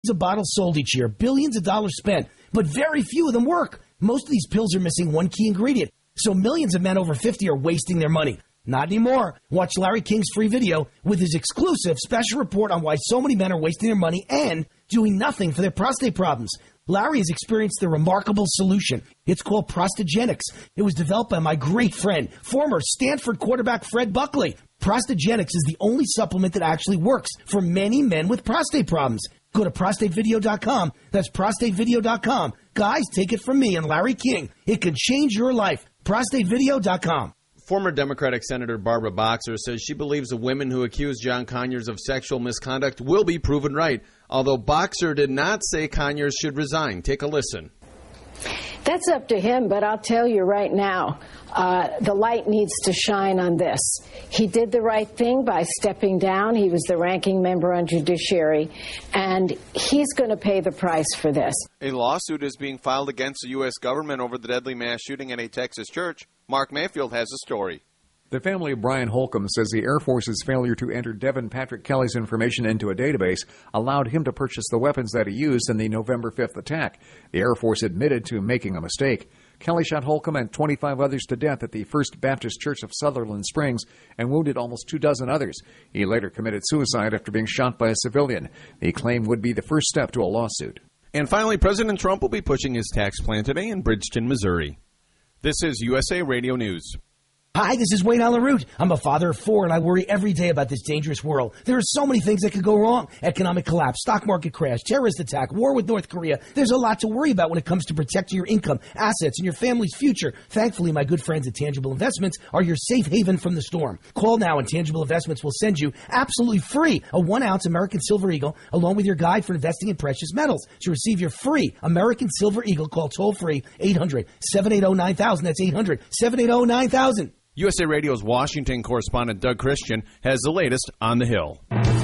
of bottles sold each year, billions of dollars spent, but very few of them work. Most of these pills are missing one key ingredient, so millions of men over 50 are wasting their money. Not anymore. Watch Larry King's free video with his exclusive special report on why so many men are wasting their money and doing nothing for their prostate problems. Larry has experienced the remarkable solution. It's called Prostagenics. It was developed by my great friend, former Stanford quarterback Fred Buckley. Prostagenics is the only supplement that actually works for many men with prostate problems. Go to prostatevideo.com. That's prostatevideo.com. Guys, take it from me and Larry King. It could change your life. Prostatevideo.com. Former Democratic Senator Barbara Boxer says she believes the women who accuse John Conyers of sexual misconduct will be proven right, although Boxer did not say Conyers should resign. Take a listen. That's up to him, but I'll tell you right now, the light needs to shine on this. He did the right thing by stepping down. He was the ranking member on Judiciary, and he's going to pay the price for this. A lawsuit is being filed against the U.S. government over the deadly mass shooting at a Texas church. Mark Mayfield has a story. The family of Brian Holcomb says the Air Force's failure to enter Devin Patrick Kelly's information into a database allowed him to purchase the weapons that he used in the November 5th attack. The Air Force admitted to making a mistake. Kelly shot Holcomb and 25 others to death at the First Baptist Church of Sutherland Springs and wounded almost 24 others. He later committed suicide after being shot by a civilian. The claim would be the first step to a lawsuit. And finally, President Trump will be pushing his tax plan today in Bridgeton, Missouri. This is USA Radio News. Hi, this is Wayne Allen Root. I'm a father of 4, and I worry every day about this dangerous world. There are so many things that could go wrong. Economic collapse, stock market crash, terrorist attack, war with North Korea. There's a lot to worry about when it comes to protecting your income, assets, and your family's future. Thankfully, my good friends at Tangible Investments are your safe haven from the storm. Call now, and Tangible Investments will send you absolutely free a 1-ounce American Silver Eagle along with your guide for investing in precious metals. To receive your free American Silver Eagle, call toll-free 800-780-9000. That's 800-780-9000. USA Radio's Washington correspondent Doug Christian has the latest on the Hill.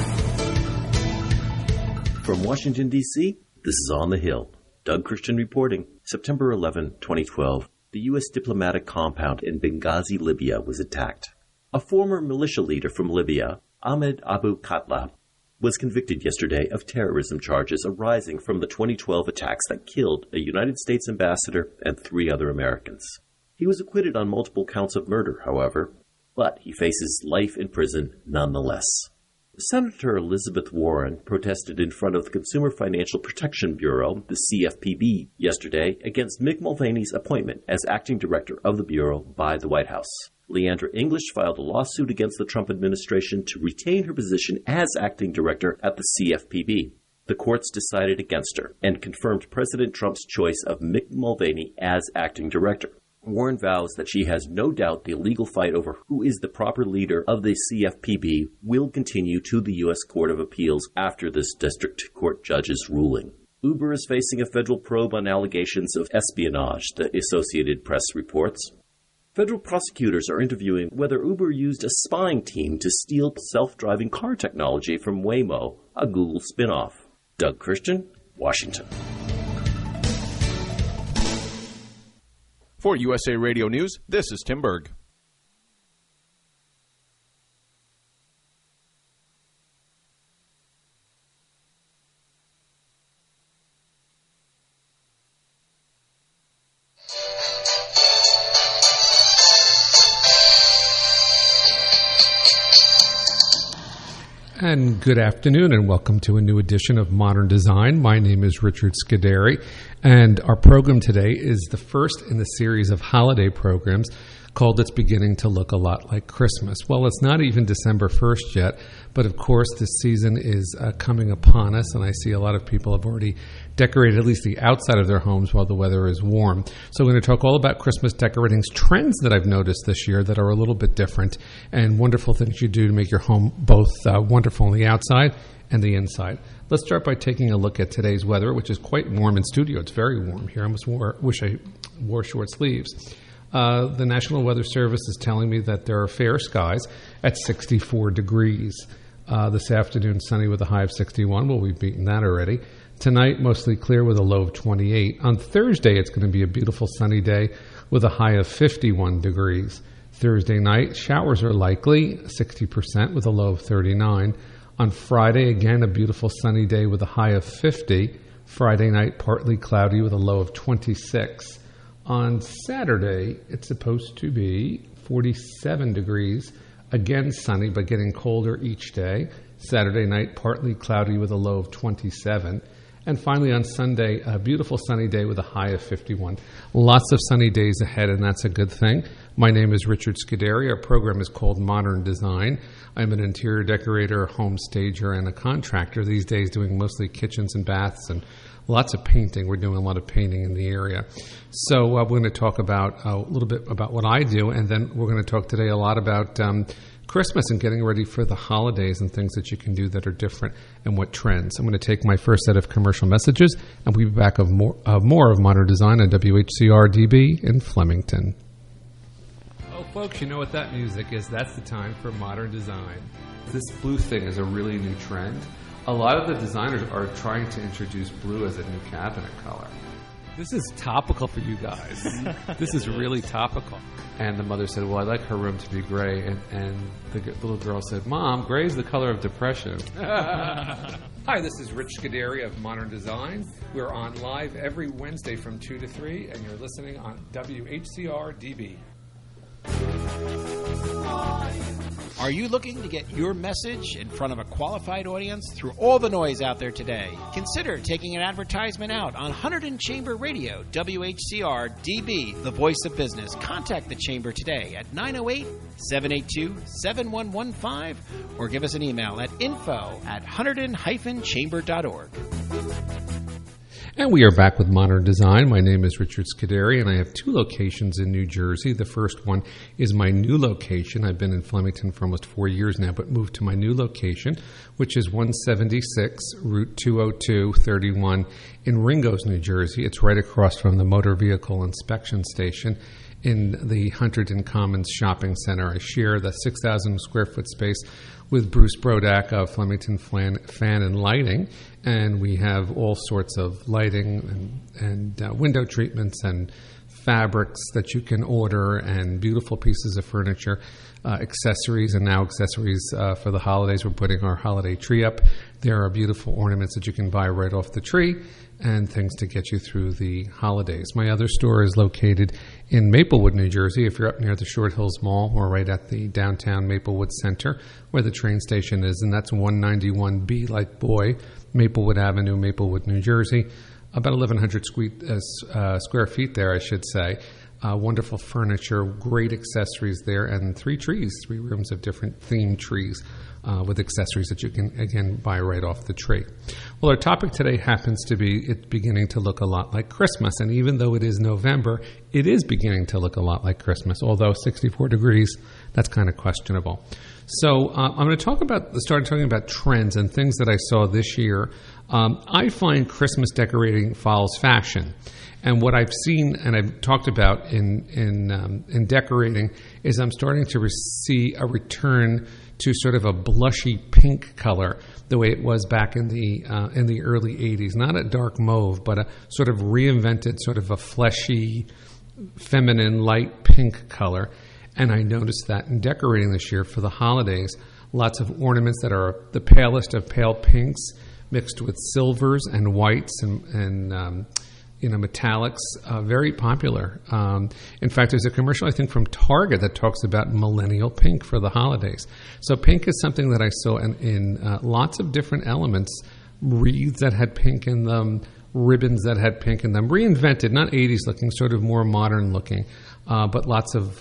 From Washington, D.C., this is On the Hill. Doug Christian reporting. September 11, 2012, the U.S. diplomatic compound in Benghazi, Libya, was attacked. A former militia leader from Libya, Ahmed Abu Khatlab, was convicted yesterday of terrorism charges arising from the 2012 attacks that killed a United States ambassador and 3 other Americans. He was acquitted on multiple counts of murder, however, but he faces life in prison nonetheless. Senator Elizabeth Warren protested in front of the Consumer Financial Protection Bureau, the CFPB, yesterday against Mick Mulvaney's appointment as acting director of the Bureau by the White House. Leandra English filed a lawsuit against the Trump administration to retain her position as acting director at the CFPB. The courts decided against her and confirmed President Trump's choice of Mick Mulvaney as acting director. Warren vows that she has no doubt the legal fight over who is the proper leader of the CFPB will continue to the U.S. Court of Appeals after this district court judge's ruling. Uber is facing a federal probe on allegations of espionage, the Associated Press reports. Federal prosecutors are interviewing whether Uber used a spying team to steal self-driving car technology from Waymo, a Google spinoff. Doug Christian, Washington. For USA Radio News, this is Tim Berg. And good afternoon, and welcome to a new edition of Modern Design. My name is Richard Scuderi, and our program today is the first in the series of holiday programs called It's Beginning to Look a Lot Like Christmas. Well, it's not even December 1st yet, but of course this season is coming upon us, and I see a lot of people have already decorated at least the outside of their homes while the weather is warm. So we're going to talk all about Christmas decorating trends that I've noticed this year that are a little bit different, and wonderful things you do to make your home both wonderful on the outside and the inside. Let's start by taking a look at today's weather, which is quite warm in studio. It's very warm here. I almost wish I wore short sleeves. The National Weather Service is telling me that there are fair skies at 64 degrees. This afternoon, sunny with a high of 61. Well, we've beaten that already. Tonight, mostly clear with a low of 28. On Thursday, it's going to be a beautiful sunny day with a high of 51 degrees. Thursday night, showers are likely, 60% with a low of 39. On Friday, again, a beautiful sunny day with a high of 50. Friday night, partly cloudy with a low of 26. On Saturday, it's supposed to be 47 degrees. Again, sunny, but getting colder each day. Saturday night, partly cloudy with a low of 27. And finally, on Sunday, a beautiful sunny day with a high of 51. Lots of sunny days ahead, and that's a good thing. My name is Richard Scuderi. Our program is called Modern Design. I'm an interior decorator, home stager, and a contractor these days, doing mostly kitchens and baths and lots of painting. We're doing a lot of painting in the area. So we're going to talk about a little bit about what I do, and then we're going to talk today a lot about Christmas and getting ready for the holidays and things that you can do that are different and what trends. I'm going to take my first set of commercial messages, and we'll be back of more of Modern Design on WHCR-DB in Flemington. Oh, folks, you know what that music is. That's the time for Modern Design. This blue thing is a really new trend. A lot of the designers are trying to introduce blue as a new cabinet color. This is topical for you guys. This is really topical. And the mother said, well, I like her room to be gray. And the little girl said, Mom, gray is the color of depression. Hi, this is Rich Scuderi of Modern Design. We're on live every Wednesday from 2 to 3, and you're listening on WHCR-DB. Are you looking to get your message in front of a qualified audience through all the noise out there today? Consider taking an advertisement out on Hunterdon Chamber Radio, WHCR-DB, the voice of business. Contact the Chamber today at 908-782-7115 or give us an email at info@hunterdon-chamber.org. And we are back with Modern Design. My name is Richard Scuderi, and I have two locations in New Jersey. The first one is my new location. I've been in Flemington for almost 4 years now, but moved to my new location, which is 176 Route 202-31 in Ringgoes, New Jersey. It's right across from the Motor Vehicle Inspection Station in the Hunterdon Commons Shopping Center. I share the 6,000 square foot space with Bruce Brodak of Flemington Fan and Lighting, and we have all sorts of lighting and window treatments and fabrics that you can order and beautiful pieces of furniture, accessories, and now accessories for the holidays. We're putting our holiday tree up. There are beautiful ornaments that you can buy right off the tree and things to get you through the holidays. My other store is located in Maplewood, New Jersey. If you're up near the Short Hills Mall, or right at the downtown Maplewood Center where the train station is, and that's 191B like boy, Maplewood Avenue, Maplewood, New Jersey. About 1,100 square feet there, I should say. Wonderful furniture, great accessories there, and 3 rooms of different themed trees with accessories that you can, again, buy right off the tree. Well, our topic today happens to be it beginning to look a lot like Christmas, and even though it is November, it is beginning to look a lot like Christmas, although 64 degrees, that's kind of questionable. So I'm going to start talking about trends and things that I saw this year. I find Christmas decorating follows fashion. And what I've seen and I've talked about in decorating is I'm starting to see a return to sort of a blushy pink color, the way it was back in the early 80s. Not a dark mauve, but a sort of reinvented, sort of a fleshy, feminine, light pink color. And I noticed that in decorating this year for the holidays, lots of ornaments that are the palest of pale pinks mixed with silvers and whites and metallics, very popular. In fact, there's a commercial, I think, from Target that talks about millennial pink for the holidays. So pink is something that I saw in lots of different elements, wreaths that had pink in them, ribbons that had pink in them, reinvented, not 80s looking, sort of more modern looking, but lots of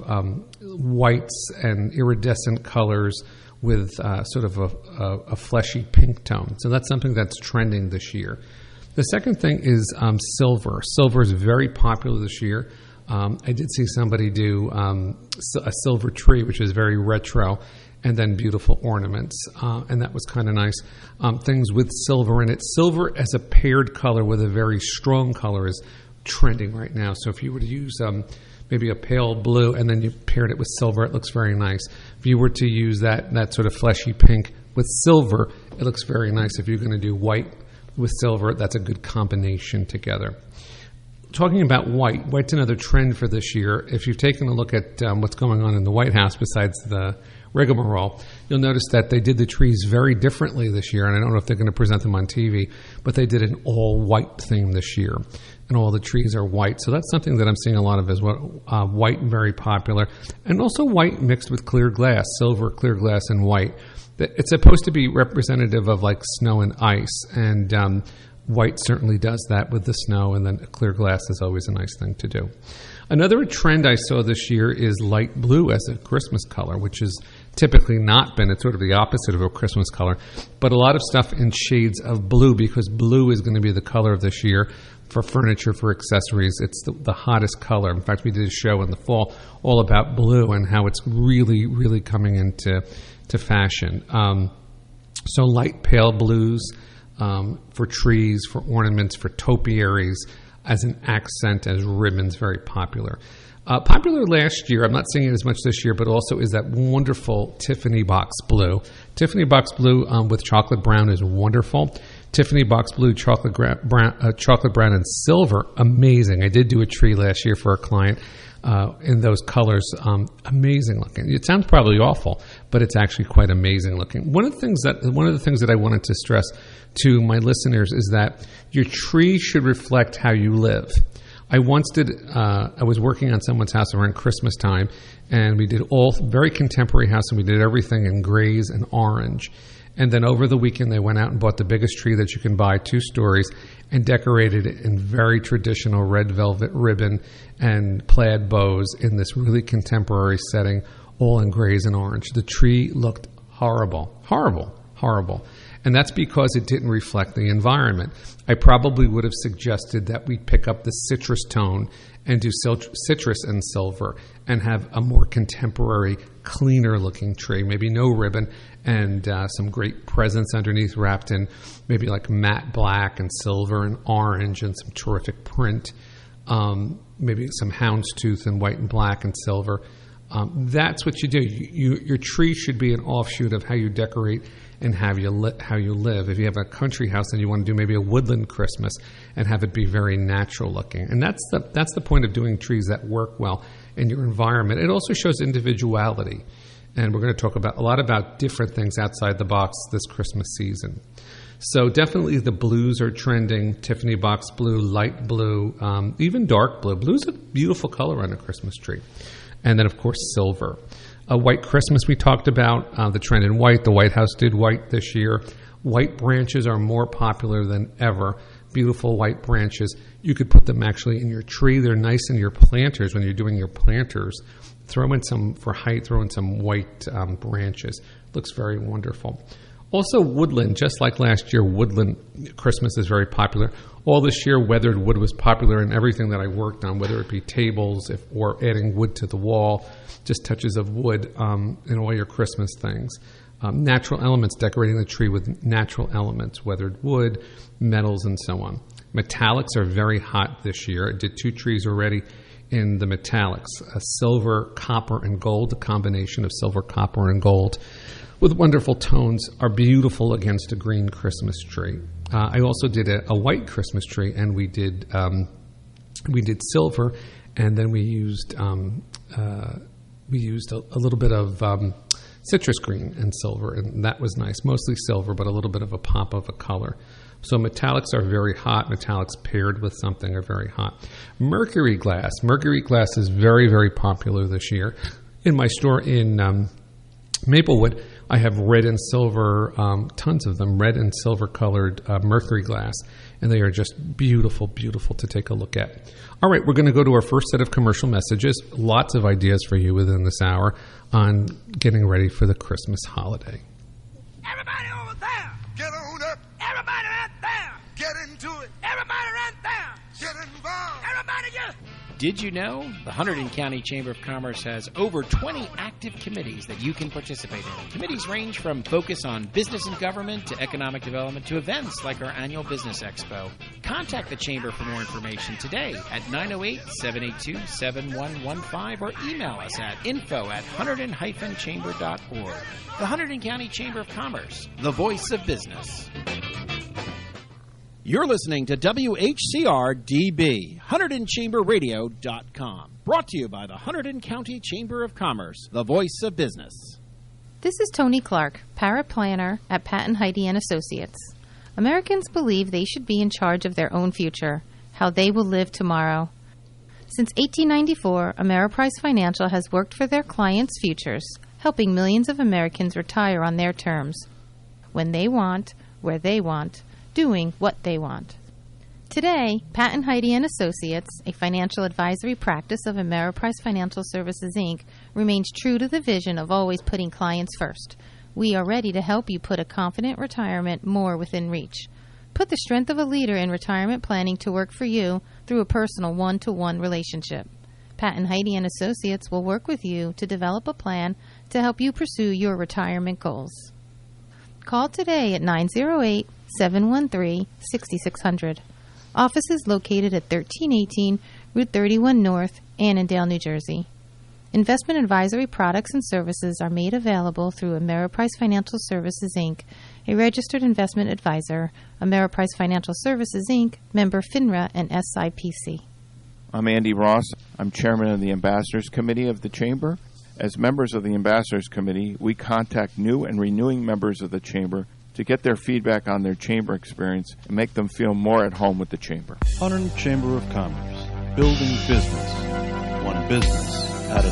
whites and iridescent colors with sort of a fleshy pink tone. So that's something that's trending this year. The second thing is silver. Silver is very popular this year. I did see somebody do a silver tree, which is very retro, and then beautiful ornaments, and that was kind of nice. Things with silver in it. Silver as a paired color with a very strong color is trending right now. So if you were to use maybe a pale blue and then you paired it with silver, it looks very nice. If you were to use that sort of fleshy pink with silver, it looks very nice. If you're going to do white with silver, that's a good combination together. Talking about white's another trend for this year. If you've taken a look at what's going on in the White House, besides the rigmarole. You'll notice that they did the trees very differently this year, and I don't know if they're going to present them on TV, but they did an all-white theme this year, and all the trees are white. So that's something that I'm seeing a lot of as well. White, very popular, and also white mixed with clear glass, silver, clear glass, and white. It's supposed to be representative of like snow and ice, and white certainly does that with the snow, and then clear glass is always a nice thing to do. Another trend I saw this year is light blue as a Christmas color, which has typically not been. It's sort of the opposite of a Christmas color, but a lot of stuff in shades of blue, because blue is going to be the color of this year for furniture, for accessories. It's the hottest color. In fact, we did a show in the fall all about blue and how it's really, really coming into fashion. So light pale blues for trees, for ornaments, for topiaries, as an accent, as ribbons, very popular. Popular last year, I'm not seeing it as much this year, but also is that wonderful Tiffany box blue. Tiffany box blue with chocolate brown is wonderful. Tiffany box blue, chocolate brown, and silver, amazing. I did do a tree last year for a client in those colors, amazing looking. It sounds probably awful, but it's actually quite amazing looking. One of the things that I wanted to stress to my listeners is that your tree should reflect how you live. I once did, I was working on someone's house around Christmas time, and we did all very contemporary house, and we did everything in grays and orange. And then over the weekend, they went out and bought the biggest tree that you can buy, 2 stories, and decorated it in very traditional red velvet ribbon and plaid bows in this really contemporary setting, all in grays and orange. The tree looked horrible. And that's because it didn't reflect the environment. I probably would have suggested that we pick up the citrus tone and do citrus and silver and have a more contemporary, cleaner looking tree. Maybe no ribbon and some great presents underneath wrapped in maybe like matte black and silver and orange and some terrific print. Maybe some houndstooth and white and black and silver. That's what you do. Your tree should be an offshoot of how you decorate and how you live. If you have a country house and you want to do maybe a woodland Christmas and have it be very natural looking. And that's the point of doing trees that work well in your environment. It also shows individuality. And we're going to talk a lot about different things outside the box this Christmas season. So definitely the blues are trending. Tiffany box blue, light blue, even dark blue. Blue's a beautiful color on a Christmas tree. And then, of course, silver. White Christmas we talked about, the trend in white. The White House did white this year. White branches are more popular than ever. Beautiful white branches. You could put them actually in your tree. They're nice in your planters when you're doing your planters. Throw in some, for height, throw in some white branches. Looks very wonderful. Also woodland, just like last year, woodland Christmas is very popular. All this year, weathered wood was popular in everything that I worked on, whether it be tables or adding wood to the wall, just touches of wood in all your Christmas things. Natural elements, decorating the tree with natural elements, weathered wood, metals, and so on. Metallics are very hot this year. I did 2 trees already in the metallics, silver, copper, and gold. The combination of silver, copper, and gold with wonderful tones are beautiful against a green Christmas tree. I also did a white Christmas tree, and we did silver, and then we used a little bit of citrus green and silver, and that was nice. Mostly silver, but a little bit of a pop of a color. So metallics are very hot. Metallics paired with something are very hot. Mercury glass. Mercury glass is very, very popular this year. In my store in Maplewood, I have red and silver, tons of them, red and silver colored mercury glass, and they are just beautiful, beautiful to take a look at. All right, we're going to go to our first set of commercial messages. Lots of ideas for you within this hour on getting ready for the Christmas holiday. Everybody over there, get on up. Everybody right there, get into it. Everybody right there, get involved. Everybody get. Did you know the Hunterdon County Chamber of Commerce has over 20 active committees that you can participate in? Committees range from focus on business and government to economic development to events like our annual Business Expo. Contact the Chamber for more information today at 908-782-7115 or email us at info@hunterdon-chamber.org. The Hunterdon County Chamber of Commerce, the voice of business. You're listening to WHCR-DB, HunterdonChamberRadio.com. Brought to you by the Hunterdon County Chamber of Commerce, the voice of business. This is Tony Clark, paraplanner at Pat and Heidi and Associates. Americans believe they should be in charge of their own future, how they will live tomorrow. Since 1894, Ameriprise Financial has worked for their clients' futures, helping millions of Americans retire on their terms, when they want, where they want, doing what they want. Today, Pat and Heidi and Associates, a financial advisory practice of Ameriprise Financial Services, Inc., remains true to the vision of always putting clients first. We are ready to help you put a confident retirement more within reach. Put the strength of a leader in retirement planning to work for you through a personal one-to-one relationship. Pat and Heidi and Associates will work with you to develop a plan to help you pursue your retirement goals. Call today at 908-713-6600. Office is located at 1318 Route 31 North, Annandale, New Jersey. Investment advisory products and services are made available through Ameriprise Financial Services, Inc., a registered investment advisor. Ameriprise Financial Services, Inc., member FINRA and SIPC. I'm Andy Ross. I'm chairman of the Ambassadors Committee of the Chamber. As members of the Ambassadors Committee, we contact new and renewing members of the Chamber to get their feedback on their Chamber experience and make them feel more at home with the Chamber. Hunterdon Chamber of Commerce, building business, one business at a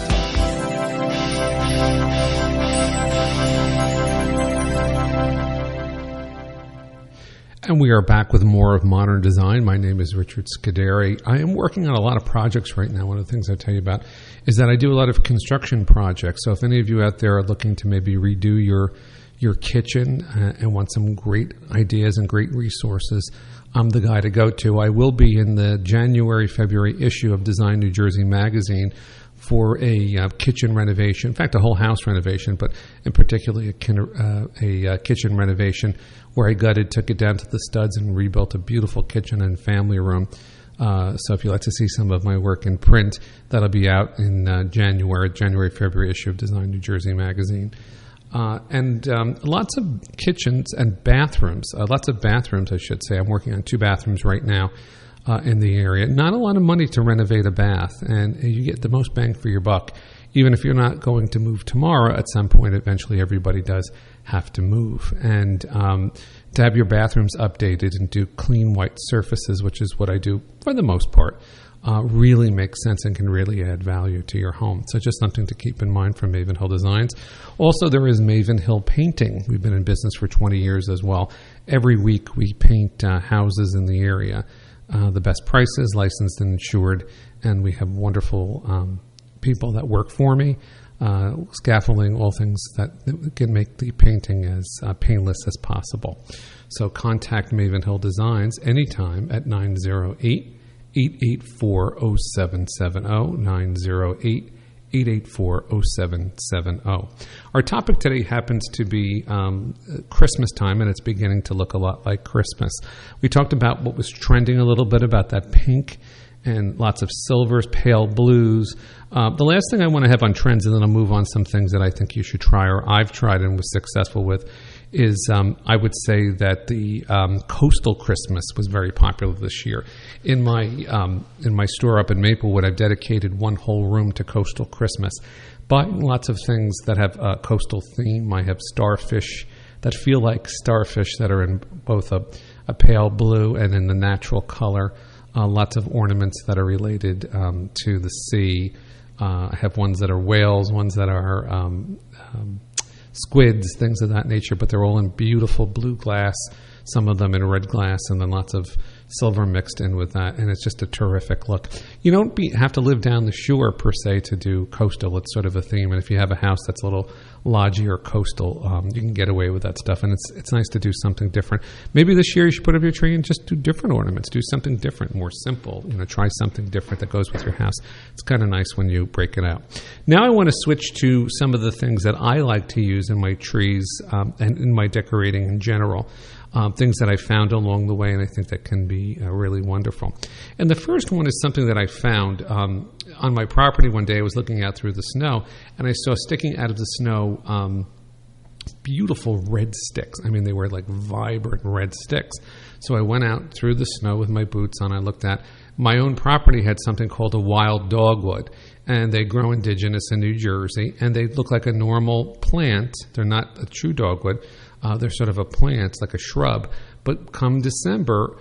time. And we are back with more of Modern Design. My name is Richard Scuderi. I am working on a lot of projects right now. One of the things I tell you about is that I do a lot of construction projects. So if any of you out there are looking to maybe redo your kitchen and want some great ideas and great resources, I'm the guy to go to. I will be in the January-February issue of Design New Jersey magazine for a kitchen renovation. In fact, a whole house renovation, but in particular a kitchen renovation where I gutted, took it down to the studs, and rebuilt a beautiful kitchen and family room. So if you'd like to see some of my work in print, that'll be out in January-February issue of Design New Jersey magazine. And lots of kitchens and bathrooms, I should say. I'm working on 2 bathrooms right now in the area. Not a lot of money to renovate a bath, and you get the most bang for your buck. Even if you're not going to move tomorrow, at some point, eventually everybody does have to move. And to have your bathrooms updated and do clean white surfaces, which is what I do for the most part, really makes sense and can really add value to your home. So just something to keep in mind from Maven Hill Designs. Also, there is Maven Hill Painting. We've been in business for 20 years as well. Every week we paint houses in the area. The best prices, licensed and insured, and we have wonderful people that work for me, scaffolding, all things that can make the painting as painless as possible. So contact Maven Hill Designs anytime at 908-884-0770, 908-884-0770. Our topic today happens to be Christmas time, and it's beginning to look a lot like Christmas. We talked about what was trending a little bit, about that pink and lots of silvers, pale blues. The last thing I want to have on trends, and then I'll move on some things that I think you should try or I've tried and was successful with, is I would say that the coastal Christmas was very popular this year. In my store up in Maplewood, I've dedicated one whole room to coastal Christmas. Buying lots of things that have a coastal theme. I have starfish that feel like starfish that are in both a pale blue and in the natural color. Lots of ornaments that are related to the sea. I have ones that are whales, ones that are squids, things of that nature, but they're all in beautiful blue glass, some of them in red glass, and then lots of silver mixed in with that, and it's just a terrific look. You don't have to live down the shore, per se, to do coastal. It's sort of a theme, and if you have a house that's a little lodgy or coastal, you can get away with that stuff, and it's nice to do something different. Maybe this year you should put up your tree and just do different ornaments. Do something different, more simple. Try something different that goes with your house. It's kind of nice when you break it out. Now I want to switch to some of the things that I like to use in my trees and in my decorating in general. Things that I found along the way, and I think that can be really wonderful. And the first one is something that I found on my property one day. I was looking out through the snow, and I saw sticking out of the snow beautiful red sticks. I mean, they were like vibrant red sticks. So I went out through the snow with my boots on. I looked at my own property had something called a wild dogwood, and they grow indigenous in New Jersey, and they look like a normal plant. They're not a true dogwood. They're sort of a plant, like a shrub. But come December,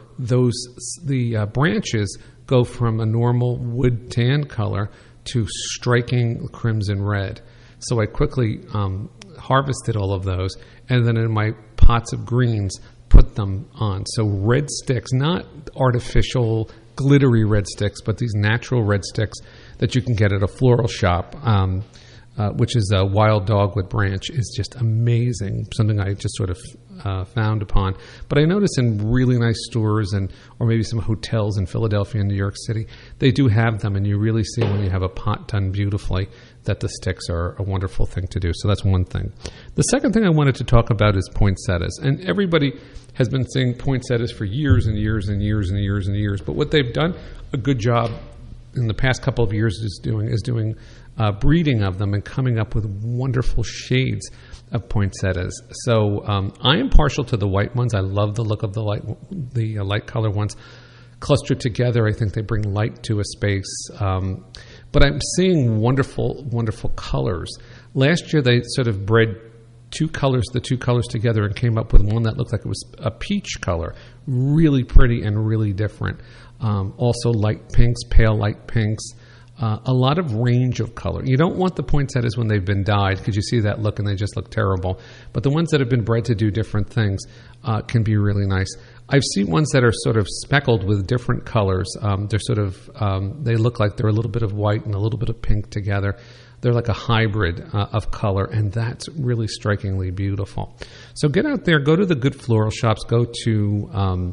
the branches go from a normal wood tan color to striking crimson red. So I quickly harvested all of those, and then in my pots of greens, put them on. So red sticks, not artificial glittery red sticks, but these natural red sticks that you can get at a floral shop, which is a wild dogwood branch, is just amazing. Something I just sort of found upon. But I notice in really nice stores or maybe some hotels in Philadelphia and New York City, they do have them, and you really see when you have a pot done beautifully that the sticks are a wonderful thing to do. So that's one thing. The second thing I wanted to talk about is poinsettias. And everybody has been saying poinsettias for years and years and years and years and years. But what they've done a good job in the past couple of years is doing breeding of them and coming up with wonderful shades of poinsettias. So I am partial to the white ones. I love the look of the light color ones. Clustered together, I think they bring light to a space. But I'm seeing wonderful, wonderful colors. Last year, they sort of bred the two colors together and came up with one that looked like it was a peach color. Really pretty and really different. Also light pinks, pale light pinks. A lot of range of color. You don't want the poinsettias when they've been dyed because you see that look and they just look terrible. But the ones that have been bred to do different things can be really nice. I've seen ones that are sort of speckled with different colors. They're sort of, they look like they're a little bit of white and a little bit of pink together. They're like a hybrid of color, and that's really strikingly beautiful. So get out there, go to the good floral shops, go to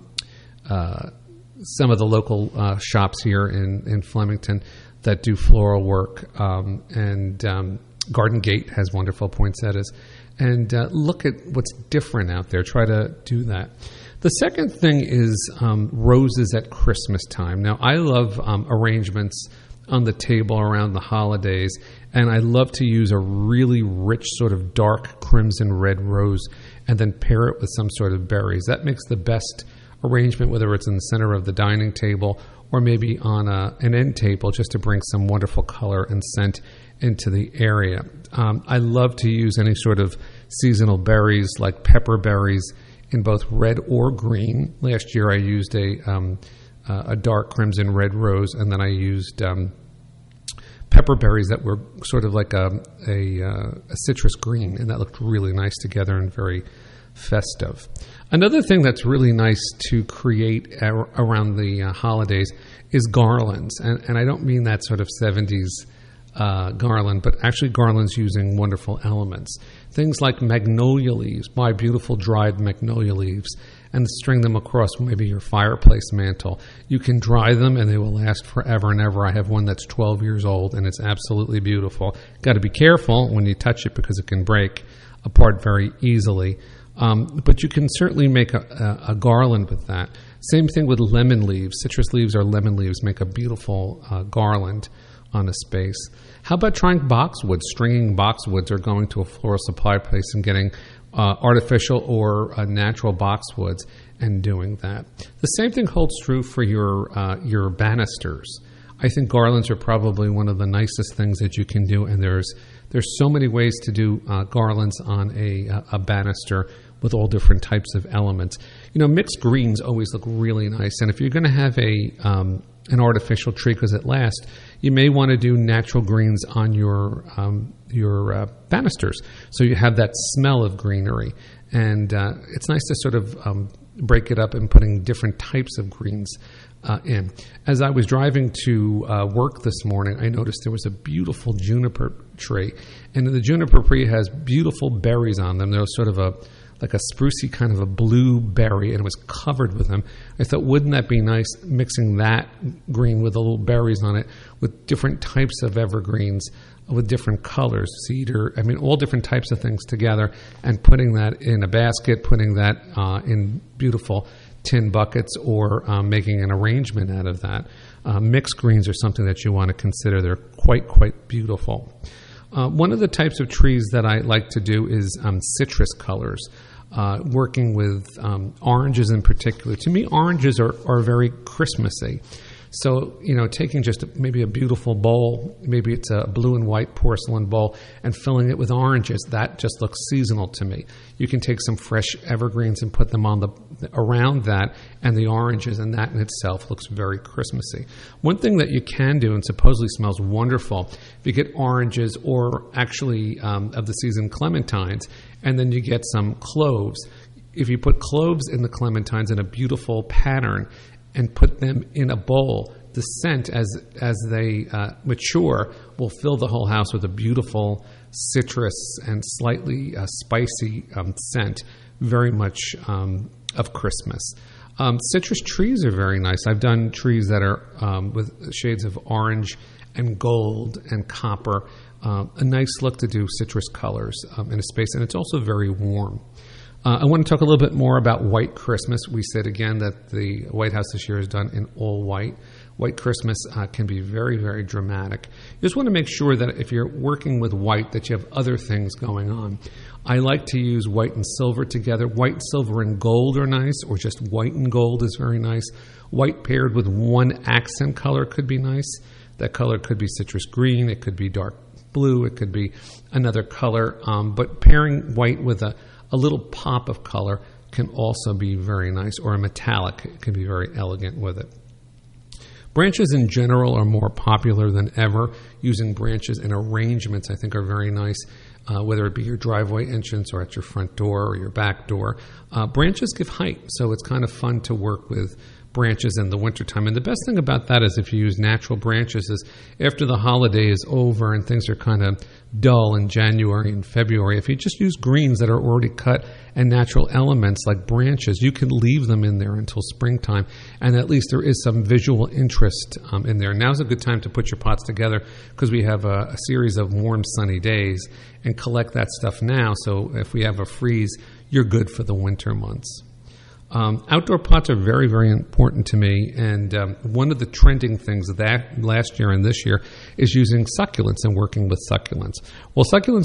some of the local shops here in Flemington that do floral work, and Garden Gate has wonderful poinsettias. And look at what's different out there. Try to do that. The second thing is roses at Christmas time. Now, I love arrangements on the table around the holidays, and I love to use a really rich sort of dark crimson red rose and then pair it with some sort of berries. That makes the best arrangement, whether it's in the center of the dining table or maybe on an end table, just to bring some wonderful color and scent into the area. I love to use any sort of seasonal berries like pepper berries in both red or green. Last year I used a dark crimson red rose, and then I used pepper berries that were sort of like a citrus green, and that looked really nice together and very festive. Another thing that's really nice to create around the holidays is garlands, and I don't mean that sort of 70s garland, but actually garlands using wonderful elements. Things like magnolia leaves, buy beautiful dried magnolia leaves and string them across maybe your fireplace mantle. You can dry them and they will last forever and ever. I have one that's 12 years old and it's absolutely beautiful. Got to be careful when you touch it because it can break apart very easily. But you can certainly make a garland with that. Same thing with lemon leaves. Citrus leaves or lemon leaves make a beautiful garland on a space. How about trying boxwoods, stringing boxwoods, or going to a floral supply place and getting artificial or natural boxwoods and doing that? The same thing holds true for your banisters. I think garlands are probably one of the nicest things that you can do, and there's so many ways to do garlands on a banister with all different types of elements. You know, mixed greens always look really nice, and if you're going to have an artificial tree because it lasts, you may want to do natural greens on your banisters, so you have that smell of greenery. And it's nice to sort of break it up and putting different types of greens in. As I was driving to work this morning, I noticed there was a beautiful juniper tree, and the juniper tree has beautiful berries on them. There was sort of like a sprucey kind of a blue berry, and it was covered with them. I thought, wouldn't that be nice, mixing that green with the little berries on it with different types of evergreens with different colors, cedar, I mean, all different types of things together, and putting that in a basket, putting that in beautiful tin buckets, or making an arrangement out of that. Mixed greens are something that you want to consider. They're quite, quite beautiful. One of the types of trees that I like to do is citrus colors, working with oranges in particular. To me, oranges are very Christmassy. So, taking just maybe a beautiful bowl, maybe it's a blue and white porcelain bowl, and filling it with oranges, that just looks seasonal to me. You can take some fresh evergreens and put them on around that, and the oranges, and that in itself looks very Christmassy. One thing that you can do, and supposedly smells wonderful, if you get oranges or actually of the season clementines, and then you get some cloves. If you put cloves in the clementines in a beautiful pattern and put them in a bowl, the scent as they mature will fill the whole house with a beautiful citrus and slightly spicy scent, very much of Christmas. Citrus trees are very nice. I've done trees that are with shades of orange and gold and copper. A nice look to do citrus colors in a space, and it's also very warm. I want to talk a little bit more about White Christmas. We said again that the White House this year is done in all white. White Christmas can be very, very dramatic. You just want to make sure that if you're working with white, that you have other things going on. I like to use white and silver together. White, silver, and gold are nice, or just white and gold is very nice. White paired with one accent color could be nice. That color could be citrus green. It could be dark blue. It could be another color. But pairing white with a little pop of color can also be very nice, or a metallic can be very elegant with it. Branches in general are more popular than ever. Using branches in arrangements, I think, are very nice, whether it be your driveway entrance or at your front door or your back door. Branches give height, so it's kind of fun to work with branches in the wintertime. And the best thing about that is if you use natural branches is after the holiday is over and things are kind of dull in January and February, if you just use greens that are already cut and natural elements like branches, you can leave them in there until springtime, and at least there is some visual interest in there. Now's a good time to put your pots together because we have a series of warm, sunny days, and collect that stuff now, so if we have a freeze, you're good for the winter months. Outdoor pots are very, very important to me, and one of the trending things that last year and this year is using succulents and working with succulents. Well, succulents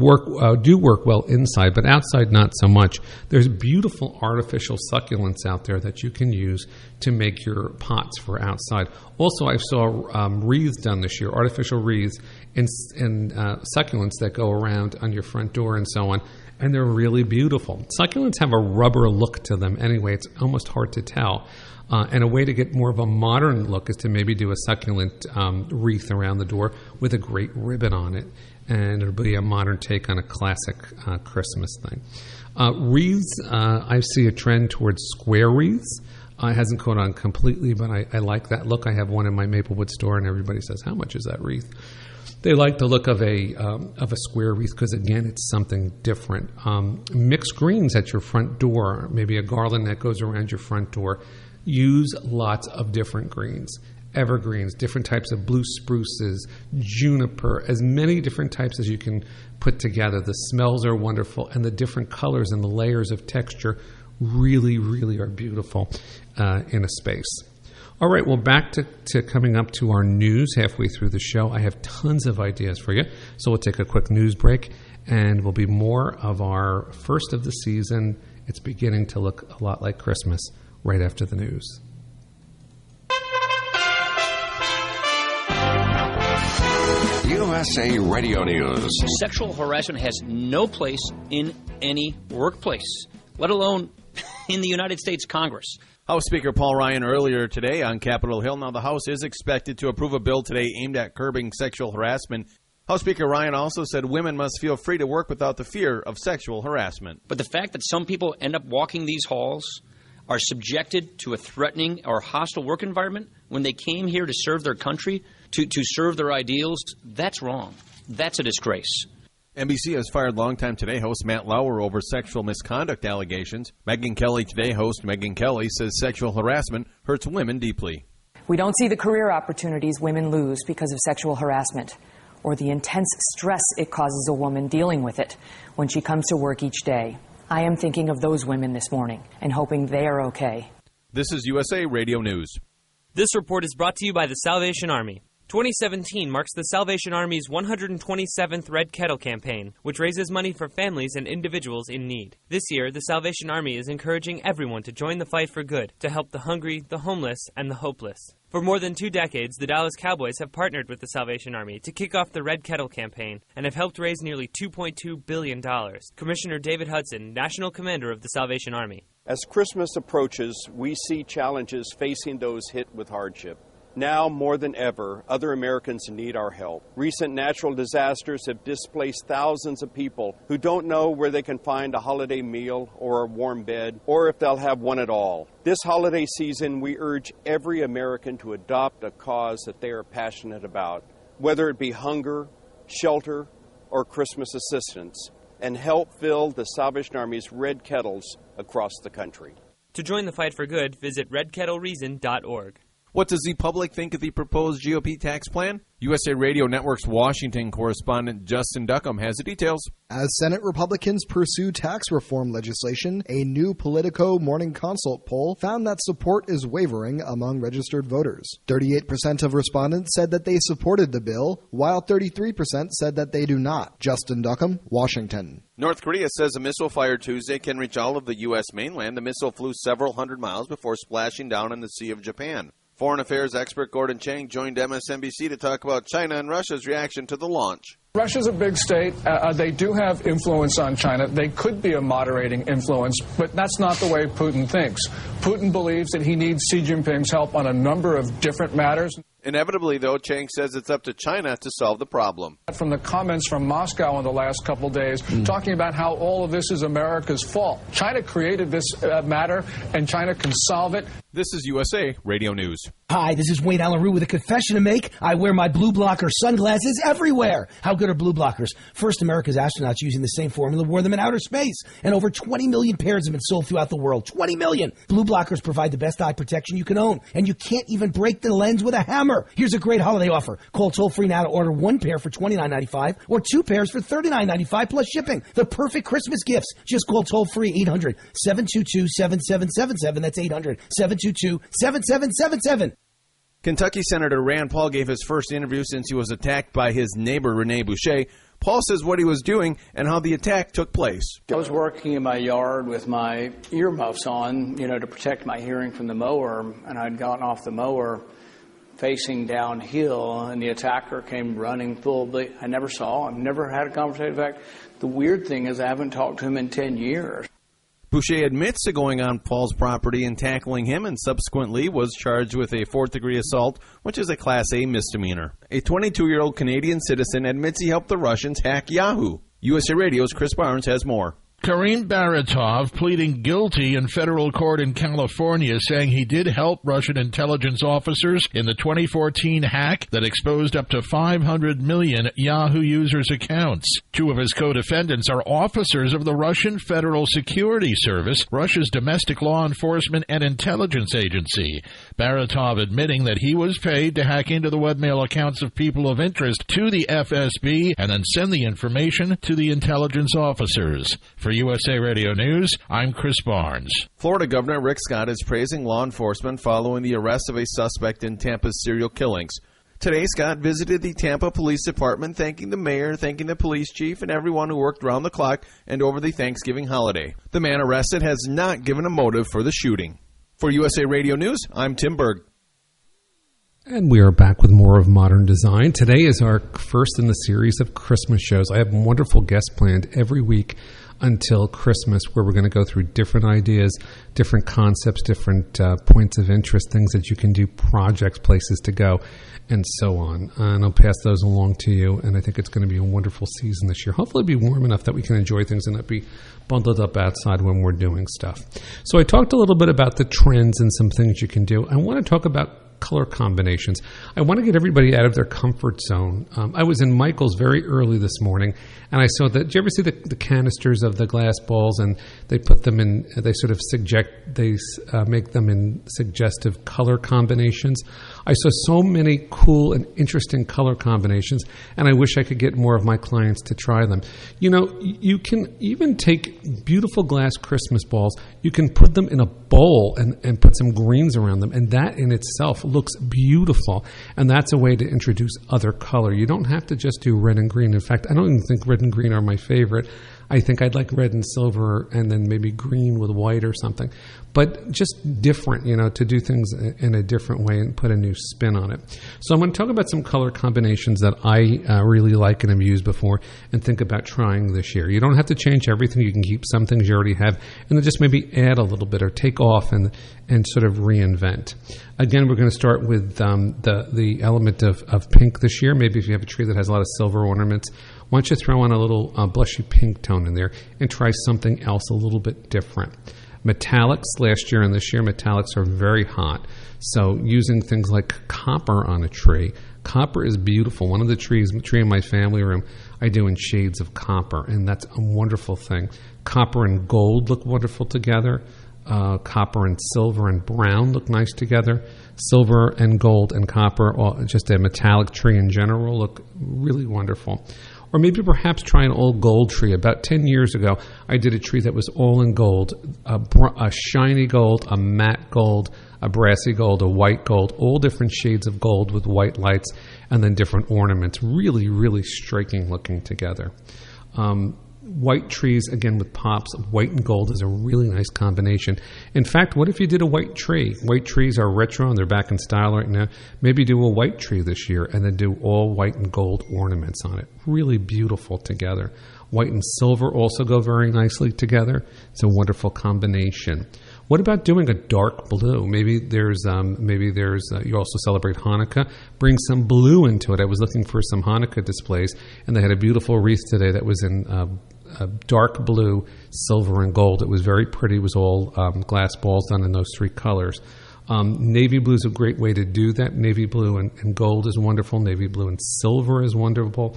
do work well inside, but outside not so much. There's beautiful artificial succulents out there that you can use to make your pots for outside. Also, I saw wreaths done this year, artificial wreaths in succulents that go around on your front door and so on. And they're really beautiful. Succulents have a rubber look to them anyway. It's almost hard to tell. And a way to get more of a modern look is to maybe do a succulent wreath around the door with a great ribbon on it. And it'll be a modern take on a classic Christmas thing. Wreaths, I see a trend towards square wreaths. It hasn't caught on completely, but I like that look. I have one in my Maplewood store, and everybody says, "How much is that wreath?" They like the look of a square wreath because, again, it's something different. Mixed greens at your front door, maybe a garland that goes around your front door. Use lots of different greens, evergreens, different types of blue spruces, juniper, as many different types as you can put together. The smells are wonderful, and the different colors and the layers of texture really, really are beautiful in a space. All right, well, back to coming up to our news halfway through the show. I have tons of ideas for you, so we'll take a quick news break, and we'll be more of our first of the season. It's beginning to look a lot like Christmas right after the news. USA Radio News. Sexual harassment has no place in any workplace, let alone in the United States Congress. House Speaker Paul Ryan earlier today on Capitol Hill. Now, the House is expected to approve a bill today aimed at curbing sexual harassment. House Speaker Ryan also said women must feel free to work without the fear of sexual harassment. But the fact that some people end up walking these halls, are subjected to a threatening or hostile work environment when they came here to serve their country, to serve their ideals, that's wrong. That's a disgrace. NBC has fired longtime Today host Matt Lauer over sexual misconduct allegations. Megyn Kelly Today host Megyn Kelly says sexual harassment hurts women deeply. We don't see the career opportunities women lose because of sexual harassment, or the intense stress it causes a woman dealing with it when she comes to work each day. I am thinking of those women this morning and hoping they are okay. This is USA Radio News. This report is brought to you by the Salvation Army. 2017 marks the Salvation Army's 127th Red Kettle campaign, which raises money for families and individuals in need. This year, the Salvation Army is encouraging everyone to join the fight for good, to help the hungry, the homeless, and the hopeless. For more than 2 decades, the Dallas Cowboys have partnered with the Salvation Army to kick off the Red Kettle campaign and have helped raise nearly $2.2 billion. Commissioner David Hudson, National Commander of the Salvation Army. As Christmas approaches, we see challenges facing those hit with hardship. Now, more than ever, other Americans need our help. Recent natural disasters have displaced thousands of people who don't know where they can find a holiday meal or a warm bed, or if they'll have one at all. This holiday season, we urge every American to adopt a cause that they are passionate about, whether it be hunger, shelter, or Christmas assistance, and help fill the Salvation Army's red kettles across the country. To join the fight for good, visit redkettlereason.org. What does the public think of the proposed GOP tax plan? USA Radio Network's Washington correspondent Justin Duckham has the details. As Senate Republicans pursue tax reform legislation, a new Politico Morning Consult poll found that support is wavering among registered voters. 38% of respondents said that they supported the bill, while 33% said that they do not. Justin Duckham, Washington. North Korea says a missile fired Tuesday can reach all of the U.S. mainland. The missile flew several hundred miles before splashing down in the Sea of Japan. Foreign affairs expert Gordon Chang joined MSNBC to talk about China and Russia's reaction to the launch. Russia's a big state. They do have influence on China. They could be a moderating influence, but that's not the way Putin thinks. Putin believes that he needs Xi Jinping's help on a number of different matters. Inevitably, though, Chang says it's up to China to solve the problem. From the comments from Moscow in the last couple of days, talking about how all of this is America's fault. China created this matter, and China can solve it. This is USA Radio News. Hi, this is Wayne Allen Root with a confession to make. I wear my blue blocker sunglasses everywhere. How good are blue blockers? First, America's astronauts using the same formula wore them in outer space, and over 20 million pairs have been sold throughout the world. 20 million! Blue blockers provide the best eye protection you can own, and you can't even break the lens with a hammer. Here's a great holiday offer. Call toll-free now to order 1 pair for $29.95 or 2 pairs for $39.95 plus shipping. The perfect Christmas gifts. Just call toll-free 800-722-7777. That's 800-722-7777. Kentucky Senator Rand Paul gave his first interview since he was attacked by his neighbor, Rene Boucher. Paul says what he was doing and how the attack took place. I was working in my yard with my earmuffs on, to protect my hearing from the mower, and I'd gotten off the mower facing downhill, and the attacker came running full. I never saw him, never had a conversation. In fact, the weird thing is I haven't talked to him in 10 years. Boucher admits to going on Paul's property and tackling him, and subsequently was charged with a 4th-degree assault, which is a Class A misdemeanor. A 22-year-old Canadian citizen admits he helped the Russians hack Yahoo. USA Radio's Chris Barnes has more. Karim Baratov pleading guilty in federal court in California, saying he did help Russian intelligence officers in the 2014 hack that exposed up to 500 million Yahoo users' accounts. 2 of his co-defendants are officers of the Russian Federal Security Service, Russia's domestic law enforcement and intelligence agency. Baratov admitting that he was paid to hack into the webmail accounts of people of interest to the FSB and then send the information to the intelligence officers. For USA Radio News, I'm Chris Barnes. Florida Governor Rick Scott is praising law enforcement following the arrest of a suspect in Tampa's serial killings. Today, Scott visited the Tampa Police Department, thanking the mayor, thanking the police chief, and everyone who worked round the clock and over the Thanksgiving holiday. The man arrested has not given a motive for the shooting. For USA Radio News, I'm Tim Berg. And we are back with more of Modern Design. Today is our first in the series of Christmas shows. I have wonderful guests planned every week until Christmas, where we're going to go through different ideas, different concepts, different points of interest, things that you can do, projects, places to go, and so on. And I'll pass those along to you, and I think it's going to be a wonderful season this year. Hopefully it'll be warm enough that we can enjoy things and not be bundled up outside when we're doing stuff. So I talked a little bit about the trends and some things you can do. I want to talk about color combinations. I want to get everybody out of their comfort zone. I was in Michael's very early this morning, and I saw that. Did you ever see the canisters of the glass balls, and they put them in? They sort of make them in suggestive color combinations. I saw so many cool and interesting color combinations, and I wish I could get more of my clients to try them. You can even take beautiful glass Christmas balls. You can put them in a bowl and put some greens around them, and that in itself looks beautiful. And that's a way to introduce other color. You don't have to just do red and green. In fact, I don't even think red and green are my favorite. I think I'd like red and silver and then maybe green with white or something. But just different, to do things in a different way and put a new spin on it. So I'm going to talk about some color combinations that I really like and have used before and think about trying this year. You don't have to change everything. You can keep some things you already have and then just maybe add a little bit or take off and sort of reinvent. Again, we're going to start with the element of pink this year. Maybe if you have a tree that has a lot of silver ornaments, why don't you throw on a little blushy pink tone in there and try something else a little bit different. Metallics last year and this year, metallics are very hot. So using things like copper on a tree. Copper is beautiful. One of the tree in my family room, I do in shades of copper, and that's a wonderful thing. Copper and gold look wonderful together. Copper and silver and brown look nice together. Silver and gold and copper, or just a metallic tree in general, look really wonderful. Or maybe perhaps try an old gold tree. About 10 years ago, I did a tree that was all in gold, a shiny gold, a matte gold, a brassy gold, a white gold, all different shades of gold with white lights and then different ornaments. Really, really striking looking together. White trees, again, with pops. White and gold is a really nice combination. In fact, what if you did a white tree? White trees are retro and they're back in style right now. Maybe do a white tree this year and then do all white and gold ornaments on it. Really beautiful together. White and silver also go very nicely together. It's a wonderful combination. What about doing a dark blue? Maybe there's you also celebrate Hanukkah. Bring some blue into it. I was looking for some Hanukkah displays, and they had a beautiful wreath today that was in a dark blue, silver, and gold. It was very pretty. It was all glass balls done in those three colors. Navy blue is a great way to do that. Navy blue and gold is wonderful. Navy blue and silver is wonderful.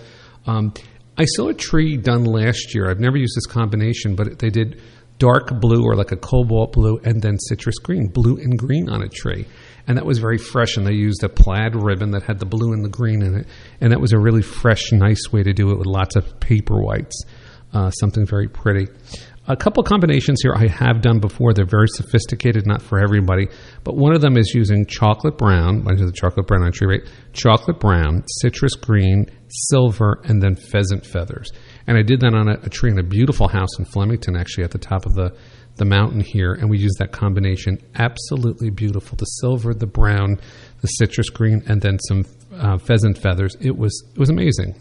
I saw a tree done last year. I've never used this combination, but they did dark blue or like a cobalt blue and then citrus green, blue and green on a tree. And that was very fresh, and they used a plaid ribbon that had the blue and the green in it. And that was a really fresh, nice way to do it with lots of paper whites. Something very pretty. A couple combinations here I have done before. They're very sophisticated, not for everybody. But one of them is using chocolate brown. Why the chocolate brown on a tree, right? Chocolate brown, citrus green, silver, and then pheasant feathers. And I did that on a tree in a beautiful house in Flemington, actually, at the top of the mountain here. And we used that combination. Absolutely beautiful. The silver, the brown, the citrus green, and then some pheasant feathers. It was amazing.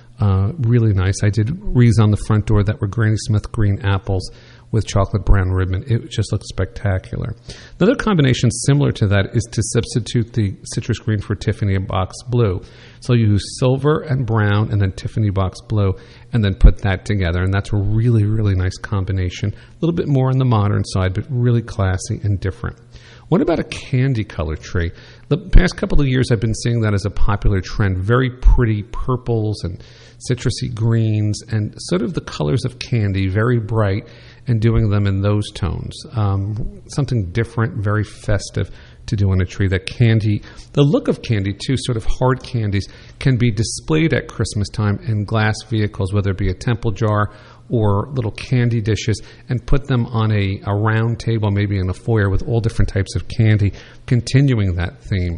Really nice. I did wreaths on the front door that were Granny Smith green apples with chocolate brown ribbon. It just looked spectacular. Another combination similar to that is to substitute the citrus green for Tiffany box blue. So you use silver and brown and then Tiffany box blue and then put that together. And that's a really, really nice combination. A little bit more on the modern side, but really classy and different. What about a candy color tree? The past couple of years I've been seeing that as a popular trend. Very pretty purples and citrusy greens and sort of the colors of candy, very bright, and doing them in those tones. Something different, very festive to do on a tree. That candy, the look of candy too, sort of hard candies, can be displayed at Christmas time in glass vehicles, whether it be a temple jar or little candy dishes, and put them on a round table, maybe in a foyer with all different types of candy, continuing that theme.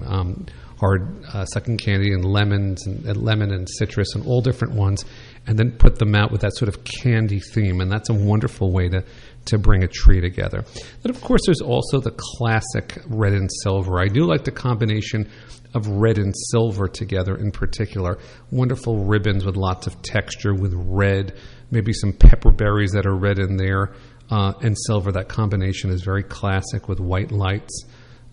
Hard sucking candy and lemon and citrus and all different ones, and then put them out with that sort of candy theme. And that's a wonderful way to bring a tree together. Then, of course, there's also the classic red and silver. I do like the combination of red and silver together in particular. Wonderful ribbons with lots of texture with red, maybe some pepper berries that are red in there, and silver. That combination is very classic with white lights.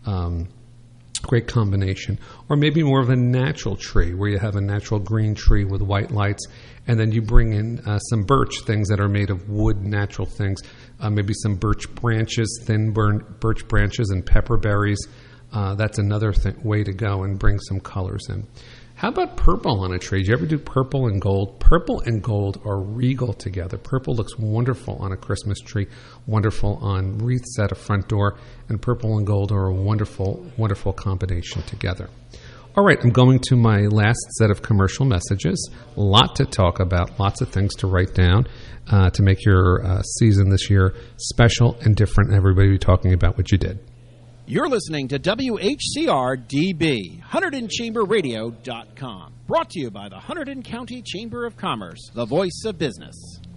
Great combination. Or maybe more of a natural tree where you have a natural green tree with white lights, and then you bring in some birch, things that are made of wood, natural things. Maybe some birch branches, thin birch branches, and pepper berries. That's another way to go and bring some colors in. How about purple on a tree? Do you ever do purple and gold? Purple and gold are regal together. Purple looks wonderful on a Christmas tree, wonderful on wreaths at a front door, and purple and gold are a wonderful, wonderful combination together. All right, I'm going to my last set of commercial messages. A lot to talk about, lots of things to write down to make your season this year special and different, and everybody be talking about what you did. You're listening to WHCR-DB, HunterdonChamberRadio.com. Brought to you by the Hunterdon County Chamber of Commerce, the voice of business.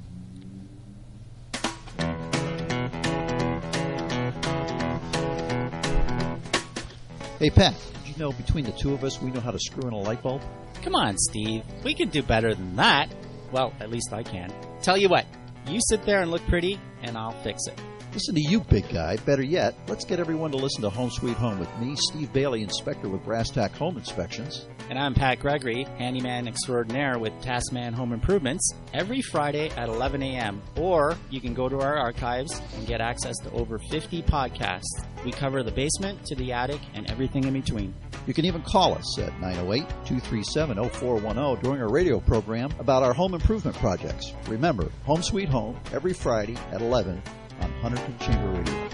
Hey, Pat, did you know between the two of us we know how to screw in a light bulb? Come on, Steve. We can do better than that. Well, at least I can. Tell you what, you sit there and look pretty, and I'll fix it. Listen to you, big guy. Better yet, let's get everyone to listen to Home Sweet Home with me, Steve Bailey, inspector with Brass Tack Home Inspections. And I'm Pat Gregory, handyman extraordinaire with Taskman Home Improvements, every Friday at 11 a.m. Or you can go to our archives and get access to over 50 podcasts. We cover the basement to the attic and everything in between. You can even call us at 908-237-0410 during our radio program about our home improvement projects. Remember, Home Sweet Home, every Friday at 11 on Hunterdon Chamber Radio.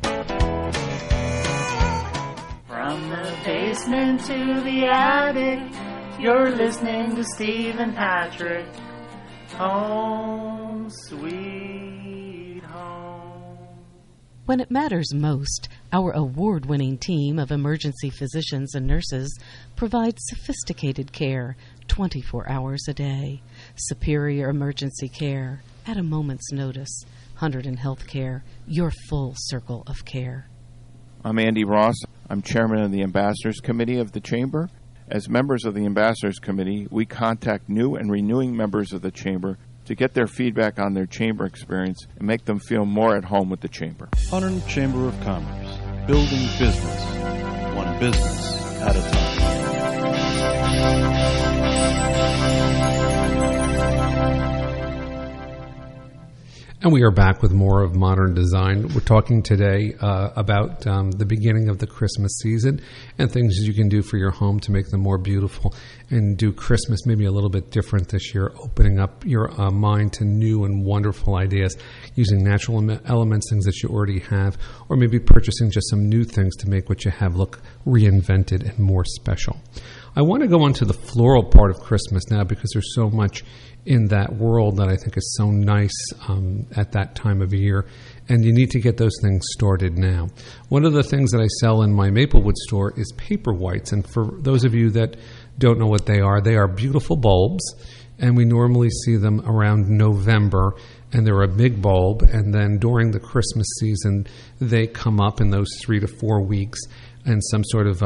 From the basement to the attic, you're listening to Steve and Patrick. Home Sweet Home. When it matters most, our award-winning team of emergency physicians and nurses provides sophisticated care 24 hours a day. Superior emergency care at a moment's notice. Hunterdon Healthcare, your full circle of care. I'm Andy Ross. I'm chairman of the Ambassadors Committee of the Chamber. As members of the Ambassadors Committee, we contact new and renewing members of the Chamber to get their feedback on their Chamber experience and make them feel more at home with the Chamber. Hunterdon Chamber of Commerce, building business, one business at a time. And we are back with more of Modern Design. We're talking today about the beginning of the Christmas season and things you can do for your home to make them more beautiful and do Christmas maybe a little bit different this year, opening up your mind to new and wonderful ideas using natural elements, things that you already have, or maybe purchasing just some new things to make what you have look reinvented and more special. I want to go on to the floral part of Christmas now because there's so much in that world that I think is so nice at that time of year, and you need to get those things started now. One of the things that I sell in my Maplewood store is paper whites, and for those of you that don't know what they are beautiful bulbs, and we normally see them around November, and they're a big bulb, and then during the Christmas season they come up in those 3 to 4 weeks in some sort of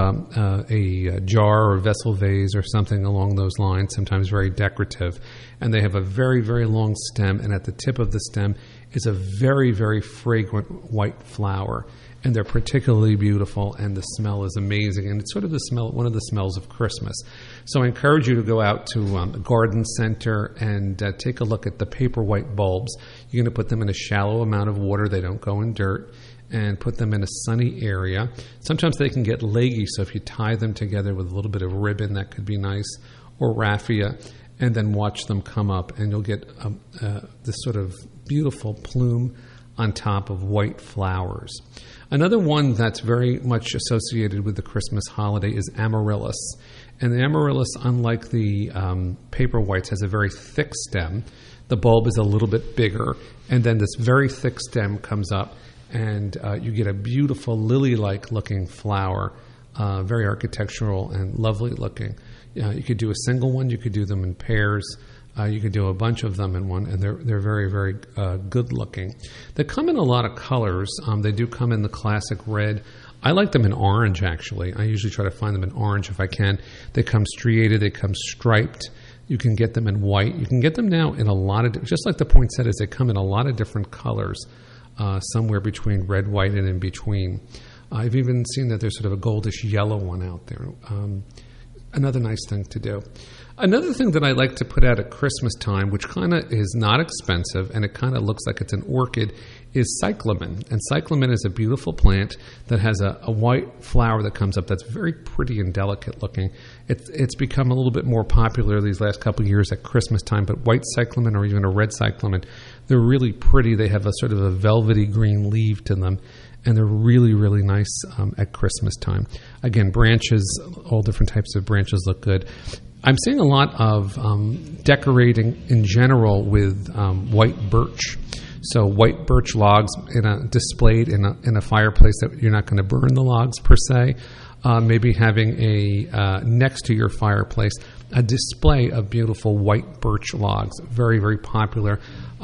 a jar or vessel vase or something along those lines, sometimes very decorative. And they have a very, very long stem, and at the tip of the stem is a very, very fragrant white flower. And they're particularly beautiful, and the smell is amazing. And it's sort of the smell, one of the smells of Christmas. So I encourage you to go out to a garden center and take a look at the paper white bulbs. You're going to put them in a shallow amount of water. They don't go in dirt. And put them in a sunny area. Sometimes they can get leggy, so if you tie them together with a little bit of ribbon, that could be nice, or raffia, and then watch them come up, and you'll get this sort of beautiful plume on top of white flowers. Another one that's very much associated with the Christmas holiday is amaryllis. And the amaryllis, unlike the paper whites, has a very thick stem. The bulb is a little bit bigger, and then this very thick stem comes up, and you get a beautiful lily-like looking flower, very architectural and lovely looking. You could do a single one, you could do them in pairs, you could do a bunch of them in one, and they're very, very good looking. They come in a lot of colors. They do come in the classic red. I like them in orange, actually. I usually try to find them in orange if I can. They come striated, they come striped. You can get them in white. You can get them now in a lot of, just like the poinsettias, they come in a lot of different colors. Somewhere between red, white, and in between. I've even seen that there's sort of a goldish yellow one out there. Another nice thing to do. Another thing that I like to put out at Christmas time, which kind of is not expensive and it kind of looks like it's an orchid, is cyclamen. And cyclamen is a beautiful plant that has a white flower that comes up that's very pretty and delicate looking. It's become a little bit more popular these last couple of years at Christmas time, but white cyclamen or even a red cyclamen, they're really pretty. They have a sort of a velvety green leaf to them, and they're really, really nice at Christmas time. Again, branches, all different types of branches look good. I'm seeing a lot of decorating in general with white birch. So white birch logs displayed in a fireplace that you're not going to burn the logs per se. Maybe having next to your fireplace a display of beautiful white birch logs, very, very popular.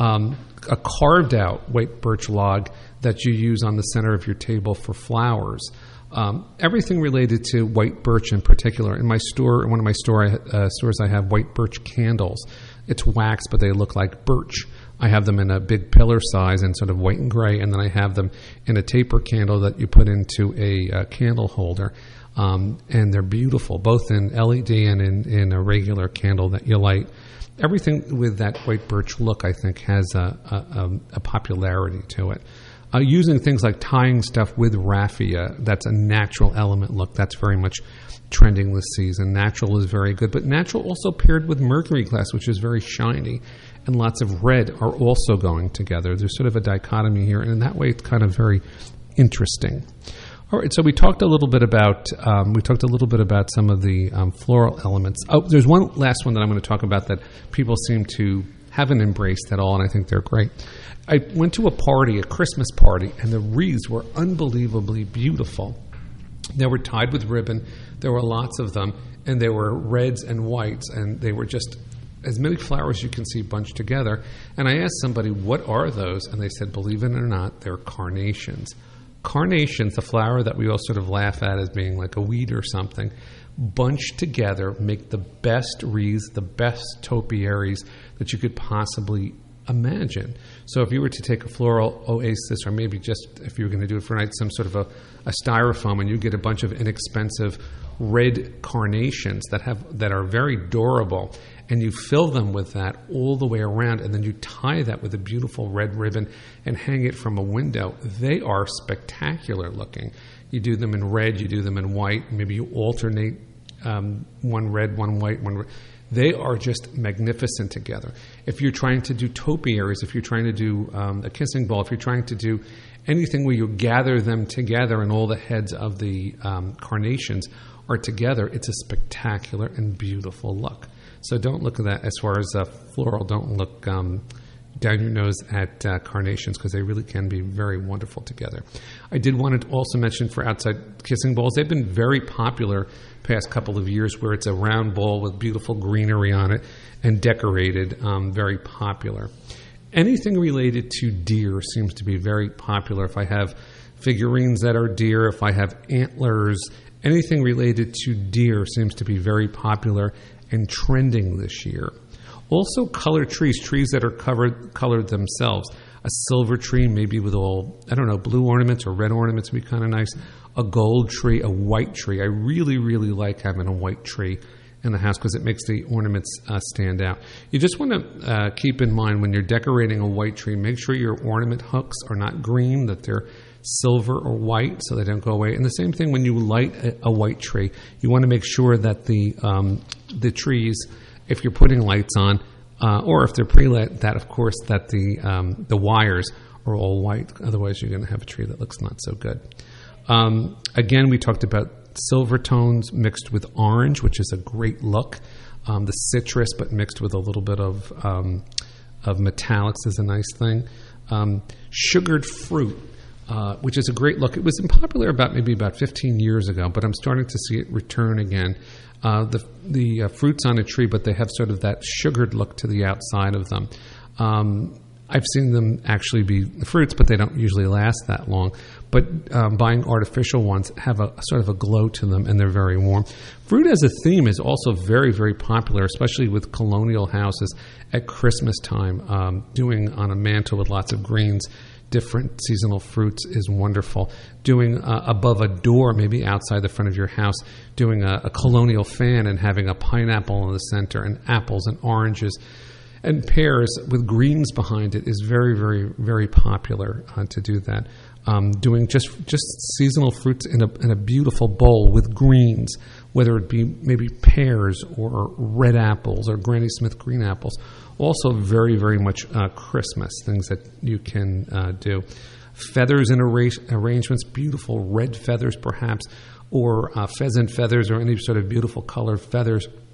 A carved out white birch log that you use on the center of your table for flowers. Everything related to white birch in particular. In my store, in one of my stores, I have white birch candles. It's wax, but they look like birch. I have them in a big pillar size and sort of white and gray, and then I have them in a taper candle that you put into a candle holder. And they're beautiful, both in LED and in a regular candle that you light. Everything with that white birch look, I think, has a popularity to it. Using things like tying stuff with raffia, that's a natural element look. That's very much trending this season. Natural is very good, but natural also paired with mercury glass, which is very shiny, and lots of red are also going together. There's sort of a dichotomy here, and in that way it's kind of very interesting. All right, so we talked a little bit about some of the floral elements. Oh, there's one last one that I'm going to talk about that people seem to haven't embraced at all, and I think they're great. I went to a party, a Christmas party, and the wreaths were unbelievably beautiful. They were tied with ribbon. There were lots of them, and they were reds and whites, and they were just as many flowers you can see bunched together. And I asked somebody, what are those? And they said, believe it or not, they're carnations. Carnations, the flower that we all sort of laugh at as being like a weed or something, bunched together make the best wreaths, the best topiaries that you could possibly imagine. So if you were to take a floral oasis, or maybe just if you were going to do it for a night, some sort of a styrofoam, and you get a bunch of inexpensive red carnations that are very durable, and you fill them with that all the way around, and then you tie that with a beautiful red ribbon and hang it from a window. They are spectacular looking. You do them in red, you do them in white, maybe you alternate one red, one white, one red. They are just magnificent together. If you're trying to do topiaries, if you're trying to do a kissing bowl, if you're trying to do anything where you gather them together and all the heads of the carnations are together, it's a spectacular and beautiful look. So don't look at that as far as floral. Don't look down your nose at carnations, because they really can be very wonderful together. I did want to also mention for outside kissing bowls, they've been very popular past couple of years, where it's a round bowl with beautiful greenery on it and decorated, very popular. Anything related to deer seems to be very popular. If I have figurines that are deer, if I have antlers, anything related to deer seems to be very popular and trending this year. Also colored trees that are colored themselves. A silver tree, maybe with all, blue ornaments or red ornaments would be kind of nice. A gold tree, a white tree. I really, really like having a white tree in the house because it makes the ornaments stand out. You just want to keep in mind when you're decorating a white tree, make sure your ornament hooks are not green, that they're silver or white so they don't go away. And the same thing when you light a white tree, you want to make sure that the trees, if you're putting lights on, or if they're pre-lit, that of course that the wires are all white. Otherwise, you're going to have a tree that looks not so good. Again, we talked about silver tones mixed with orange, which is a great look. The citrus, but mixed with a little bit of metallics, is a nice thing. Sugared fruit, which is a great look. It was popular about 15 years ago, but I'm starting to see it return again. The fruits on a tree, but they have sort of that sugared look to the outside of them. I've seen them actually be fruits, but they don't usually last that long. But buying artificial ones have a sort of a glow to them, and they're very warm. Fruit as a theme is also very, very popular, especially with colonial houses at Christmas time. Doing on a mantle with lots of greens, different seasonal fruits is wonderful. Doing above a door, maybe outside the front of your house, doing a colonial fan and having a pineapple in the center and apples and oranges and pears with greens behind it is very, very, very popular to do that. Doing just seasonal fruits in a beautiful bowl with greens, whether it be maybe pears or red apples or Granny Smith green apples. Also very, very much Christmas, things that you can do. Feathers in arrangements, beautiful red feathers perhaps, or pheasant feathers or any sort of beautiful colored feathers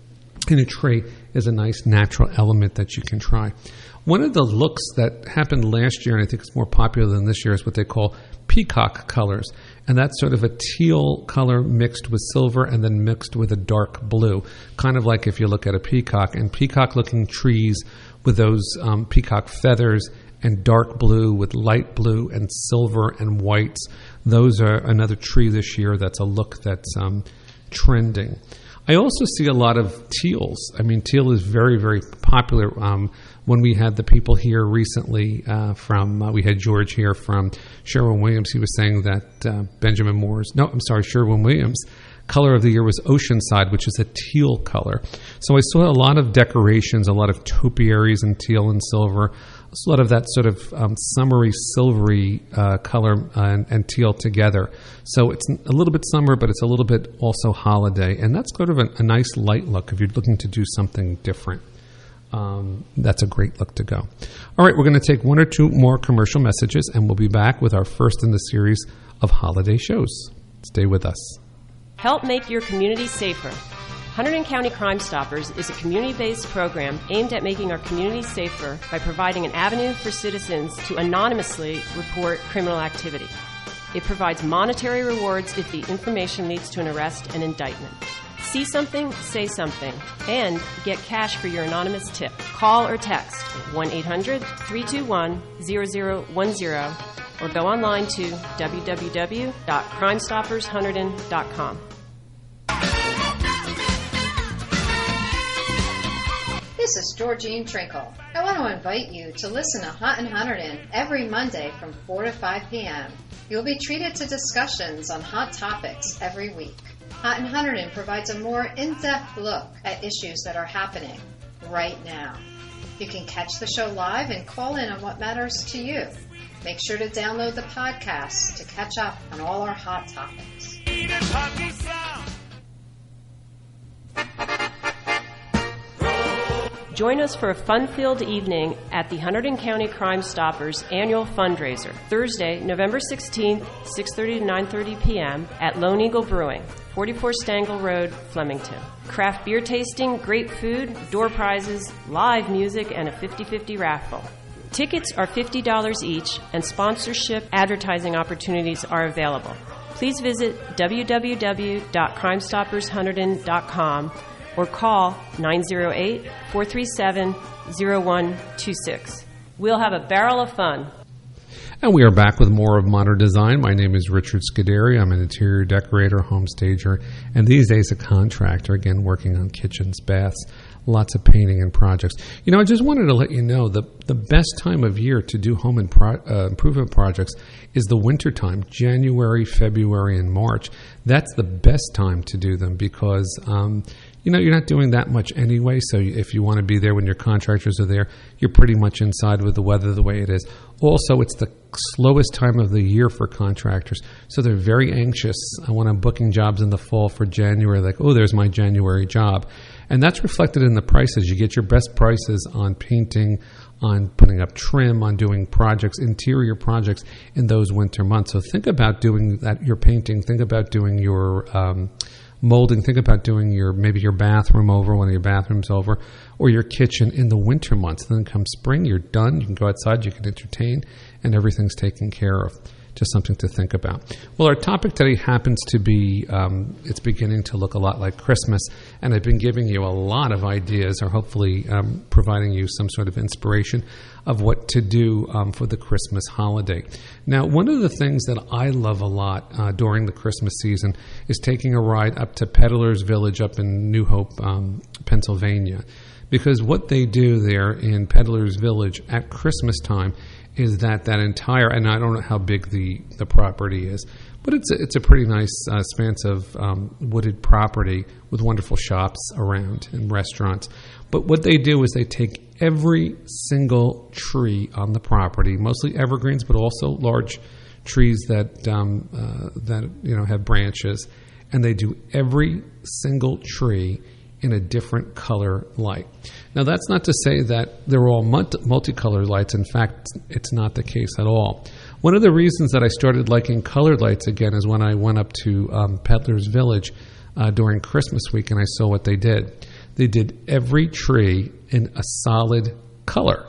in a tray is a nice natural element that you can try. One of the looks that happened last year, and I think it's more popular than this year, is what they call peacock colors. And that's sort of a teal color mixed with silver and then mixed with a dark blue. Kind of like if you look at a peacock, and peacock-looking trees with those peacock feathers and dark blue with light blue and silver and whites. Those are another tree this year that's a look that's trending. I also see a lot of teals. I mean, teal is very, very popular. When we had the people here recently we had George here from Sherwin-Williams, he was saying that Sherwin-Williams' color of the year was Oceanside, which is a teal color. So I saw a lot of decorations, a lot of topiaries in teal and silver, a lot of that sort of summery, silvery color and teal together. So it's a little bit summer, but it's a little bit also holiday. And that's sort of a nice light look if you're looking to do something different. That's a great look to go. All right, we're going to take one or two more commercial messages, and we'll be back with our first in the series of holiday shows. Stay with us. Help make your community safer. Hunterdon County Crime Stoppers is a community-based program aimed at making our community safer by providing an avenue for citizens to anonymously report criminal activity. It provides monetary rewards if the information leads to an arrest and indictment. See something, say something, and get cash for your anonymous tip. Call or text 1-800-321-0010 or go online to www.crimestoppershunterdon.com. This is Georgine Trinkle. I want to invite you to listen to Huntin' Hunterdon every Monday from 4 to 5 p.m. You'll be treated to discussions on hot topics every week. Huntin' Hunterdon provides a more in-depth look at issues that are happening right now. You can catch the show live and call in on what matters to you. Make sure to download the podcast to catch up on all our hot topics. Join us for a fun-filled evening at the Hunterdon County Crime Stoppers annual fundraiser, Thursday, November 16th, 6:30 to 9:30 p.m. at Lone Eagle Brewing, 44 Stangl Road, Flemington. Craft beer tasting, great food, door prizes, live music, and a 50-50 raffle. Tickets are $50 each, and sponsorship advertising opportunities are available. Please visit www.crimestoppershunterdon.com or call 908-437-0126. We'll have a barrel of fun. And we are back with more of Modern Design. My name is Richard Scuderi. I'm an interior decorator, home stager, and these days a contractor, again, working on kitchens, baths, lots of painting and projects. You know, I just wanted to let you know the best time of year to do home improvement projects is the winter time, January, February, and March. That's the best time to do them because you're not doing that much anyway, so if you want to be there when your contractors are there, you're pretty much inside with the weather the way it is. Also, it's the slowest time of the year for contractors, so they're very anxious. When I'm booking jobs in the fall for January, like, oh, there's my January job. And that's reflected in the prices. You get your best prices on painting, on putting up trim, on doing projects, interior projects in those winter months. So think about doing that, your painting, think about doing your molding, think about doing maybe your bathroom over, one of your bathrooms over, or your kitchen in the winter months. Then come spring, you're done. You can go outside, you can entertain, and everything's taken care of. Just something to think about. Well, our topic today happens to be, it's beginning to look a lot like Christmas, and I've been giving you a lot of ideas, or hopefully providing you some sort of inspiration of what to do for the Christmas holiday. Now, one of the things that I love a lot during the Christmas season is taking a ride up to Peddler's Village up in New Hope, Pennsylvania, because what they do there in Peddler's Village at Christmas time is that entire, and I don't know how big the property is, but it's a pretty nice expanse of wooded property with wonderful shops around and restaurants. But what they do is they take every single tree on the property, mostly evergreens, but also large trees that have branches, and they do every single tree in a different color light. Now, that's not to say that they're all multicolored lights. In fact, it's not the case at all. One of the reasons that I started liking colored lights again is when I went up to Peddler's Village during Christmas week and I saw what they did. they did every tree in a solid color.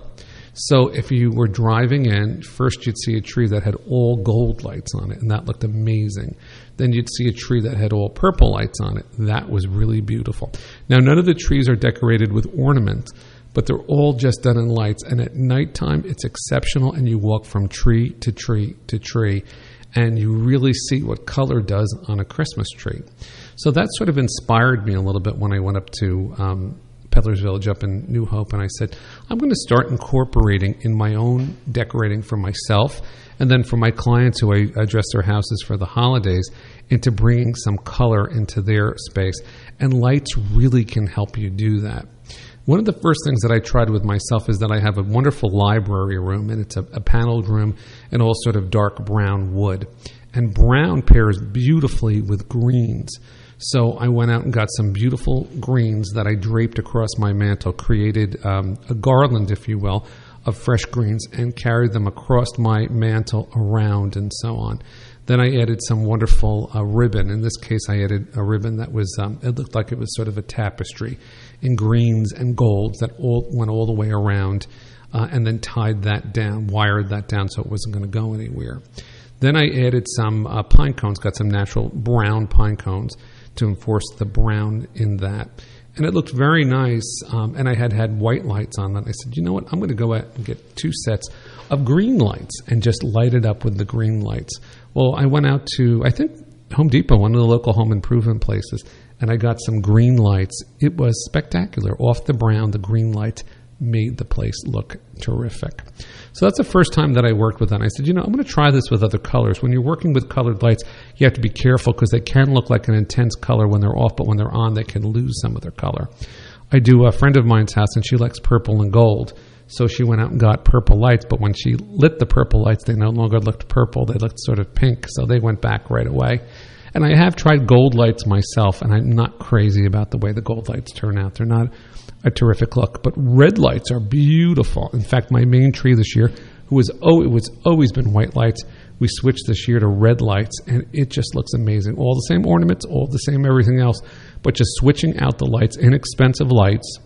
So if you were driving in, first you'd see a tree that had all gold lights on it, and that looked amazing. Then you'd see a tree that had all purple lights on it. That was really beautiful. Now, none of the trees are decorated with ornaments, but they're all just done in lights. And at nighttime, it's exceptional, and you walk from tree to tree to tree, and you really see what color does on a Christmas tree. So that sort of inspired me a little bit when I went up to Peddler's Village up in New Hope, and I said, I'm going to start incorporating in my own decorating for myself and then for my clients who I dress their houses for the holidays into bringing some color into their space. And lights really can help you do that. One of the first things that I tried with myself is that I have a wonderful library room, and it's a paneled room and all sort of dark brown wood. And brown pairs beautifully with greens. So I went out and got some beautiful greens that I draped across my mantle, created a garland, if you will, of fresh greens and carried them across my mantle around and so on. Then I added some wonderful ribbon. In this case, I added a ribbon that was, it looked like it was sort of a tapestry in greens and golds that went all the way around and then tied that down, wired that down so it wasn't going to go anywhere. Then I added some pine cones, got some natural brown pine cones to enforce the brown in that. And it looked very nice, and I had white lights on that. I said, you know what, I'm going to go out and get 2 sets of green lights and just light it up with the green lights. Well, I went out to, I think, Home Depot, one of the local home improvement places, and I got some green lights. It was spectacular. Off the brown, the green light made the place look terrific. So that's the first time that I worked with that. And I said, I'm going to try this with other colors. When you're working with colored lights, you have to be careful because they can look like an intense color when they're off, but when they're on, they can lose some of their color. I do a friend of mine's house, and she likes purple and gold. So she went out and got purple lights, but when she lit the purple lights, they no longer looked purple. They looked sort of pink, so they went back right away. And I have tried gold lights myself, and I'm not crazy about the way the gold lights turn out. They're not a terrific look, but red lights are beautiful. In fact, my main tree this year, it was always been white lights, we switched this year to red lights, and it just looks amazing. All the same ornaments, all the same everything else, but just switching out the lights, inexpensive lights,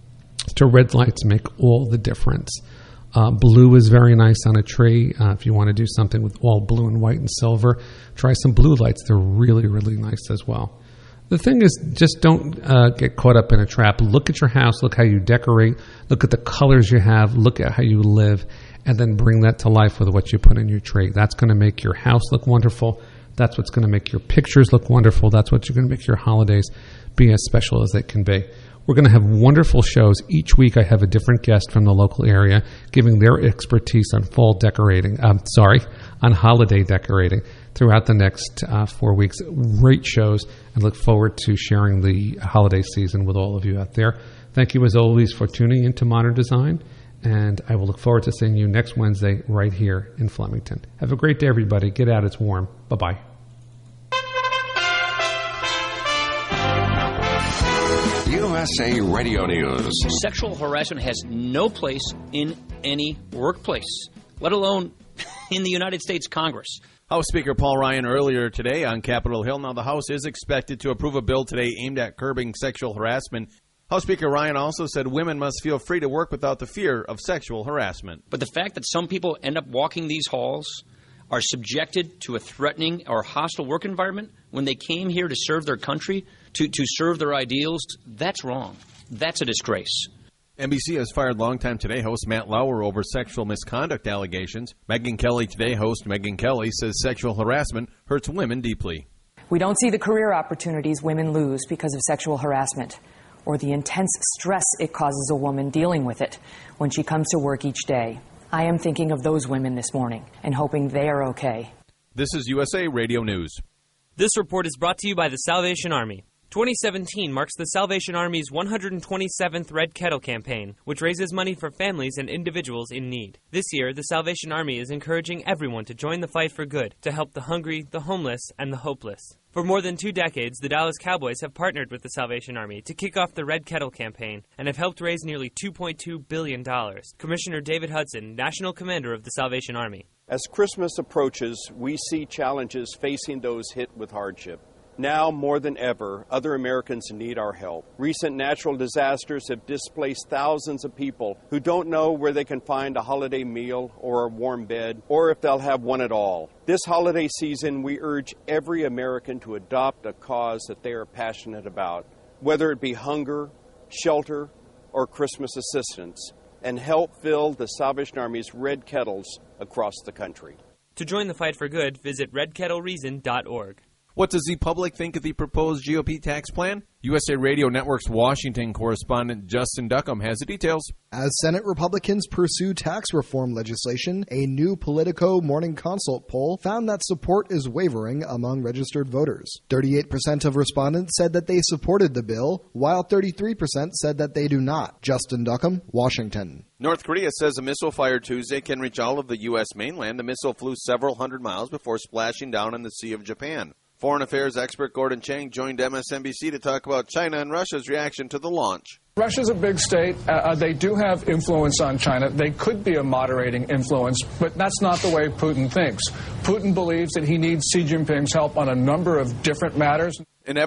to red lights make all the difference. Blue is very nice on a tree. If you want to do something with all blue and white and silver, try some blue lights. They're really, really nice as well. The thing is, just don't get caught up in a trap. Look at your house. Look how you decorate. Look at the colors you have. Look at how you live. And then bring that to life with what you put in your tree. That's going to make your house look wonderful. That's what's going to make your pictures look wonderful. That's what's going to make your holidays be as special as they can be. We're going to have wonderful shows. Each week I have a different guest from the local area giving their expertise on on holiday decorating throughout the next 4 weeks. Great shows, and look forward to sharing the holiday season with all of you out there. Thank you as always for tuning into Modern Design, and I will look forward to seeing you next Wednesday right here in Flemington. Have a great day, everybody. Get out. It's warm. Bye-bye. USA Radio News. Sexual harassment has no place in any workplace, let alone in the United States Congress. House Speaker Paul Ryan earlier today on Capitol Hill. Now, the House is expected to approve a bill today aimed at curbing sexual harassment. House Speaker Ryan also said women must feel free to work without the fear of sexual harassment. But the fact that some people end up walking these halls are subjected to a threatening or hostile work environment when they came here to serve their country, to serve their ideals, that's wrong. That's a disgrace. NBC has fired longtime Today host Matt Lauer over sexual misconduct allegations. Megyn Kelly Today host Megyn Kelly says sexual harassment hurts women deeply. We don't see the career opportunities women lose because of sexual harassment or the intense stress it causes a woman dealing with it when she comes to work each day. I am thinking of those women this morning and hoping they are okay. This is USA Radio News. This report is brought to you by the Salvation Army. 2017 marks the Salvation Army's 127th Red Kettle campaign, which raises money for families and individuals in need. This year, the Salvation Army is encouraging everyone to join the fight for good, to help the hungry, the homeless, and the hopeless. For more than 2 decades, the Dallas Cowboys have partnered with the Salvation Army to kick off the Red Kettle campaign and have helped raise nearly $2.2 billion. Commissioner David Hudson, National Commander of the Salvation Army. As Christmas approaches, we see challenges facing those hit with hardship. Now more than ever, other Americans need our help. Recent natural disasters have displaced thousands of people who don't know where they can find a holiday meal or a warm bed, or if they'll have one at all. This holiday season, we urge every American to adopt a cause that they are passionate about, whether it be hunger, shelter, or Christmas assistance, and help fill the Salvation Army's red kettles across the country. To join the fight for good, visit redkettlereason.org. What does the public think of the proposed GOP tax plan? USA Radio Network's Washington correspondent Justin Duckham has the details. As Senate Republicans pursue tax reform legislation, a new Politico Morning Consult poll found that support is wavering among registered voters. 38% of respondents said that they supported the bill, while 33% said that they do not. Justin Duckham, Washington. North Korea says a missile fired Tuesday can reach all of the U.S. mainland. The missile flew several hundred miles before splashing down in the Sea of Japan. Foreign affairs expert Gordon Chang joined MSNBC to talk about China and Russia's reaction to the launch. Russia's a big state. They do have influence on China. They could be a moderating influence, but that's not the way Putin thinks. Putin believes that he needs Xi Jinping's help on a number of different matters.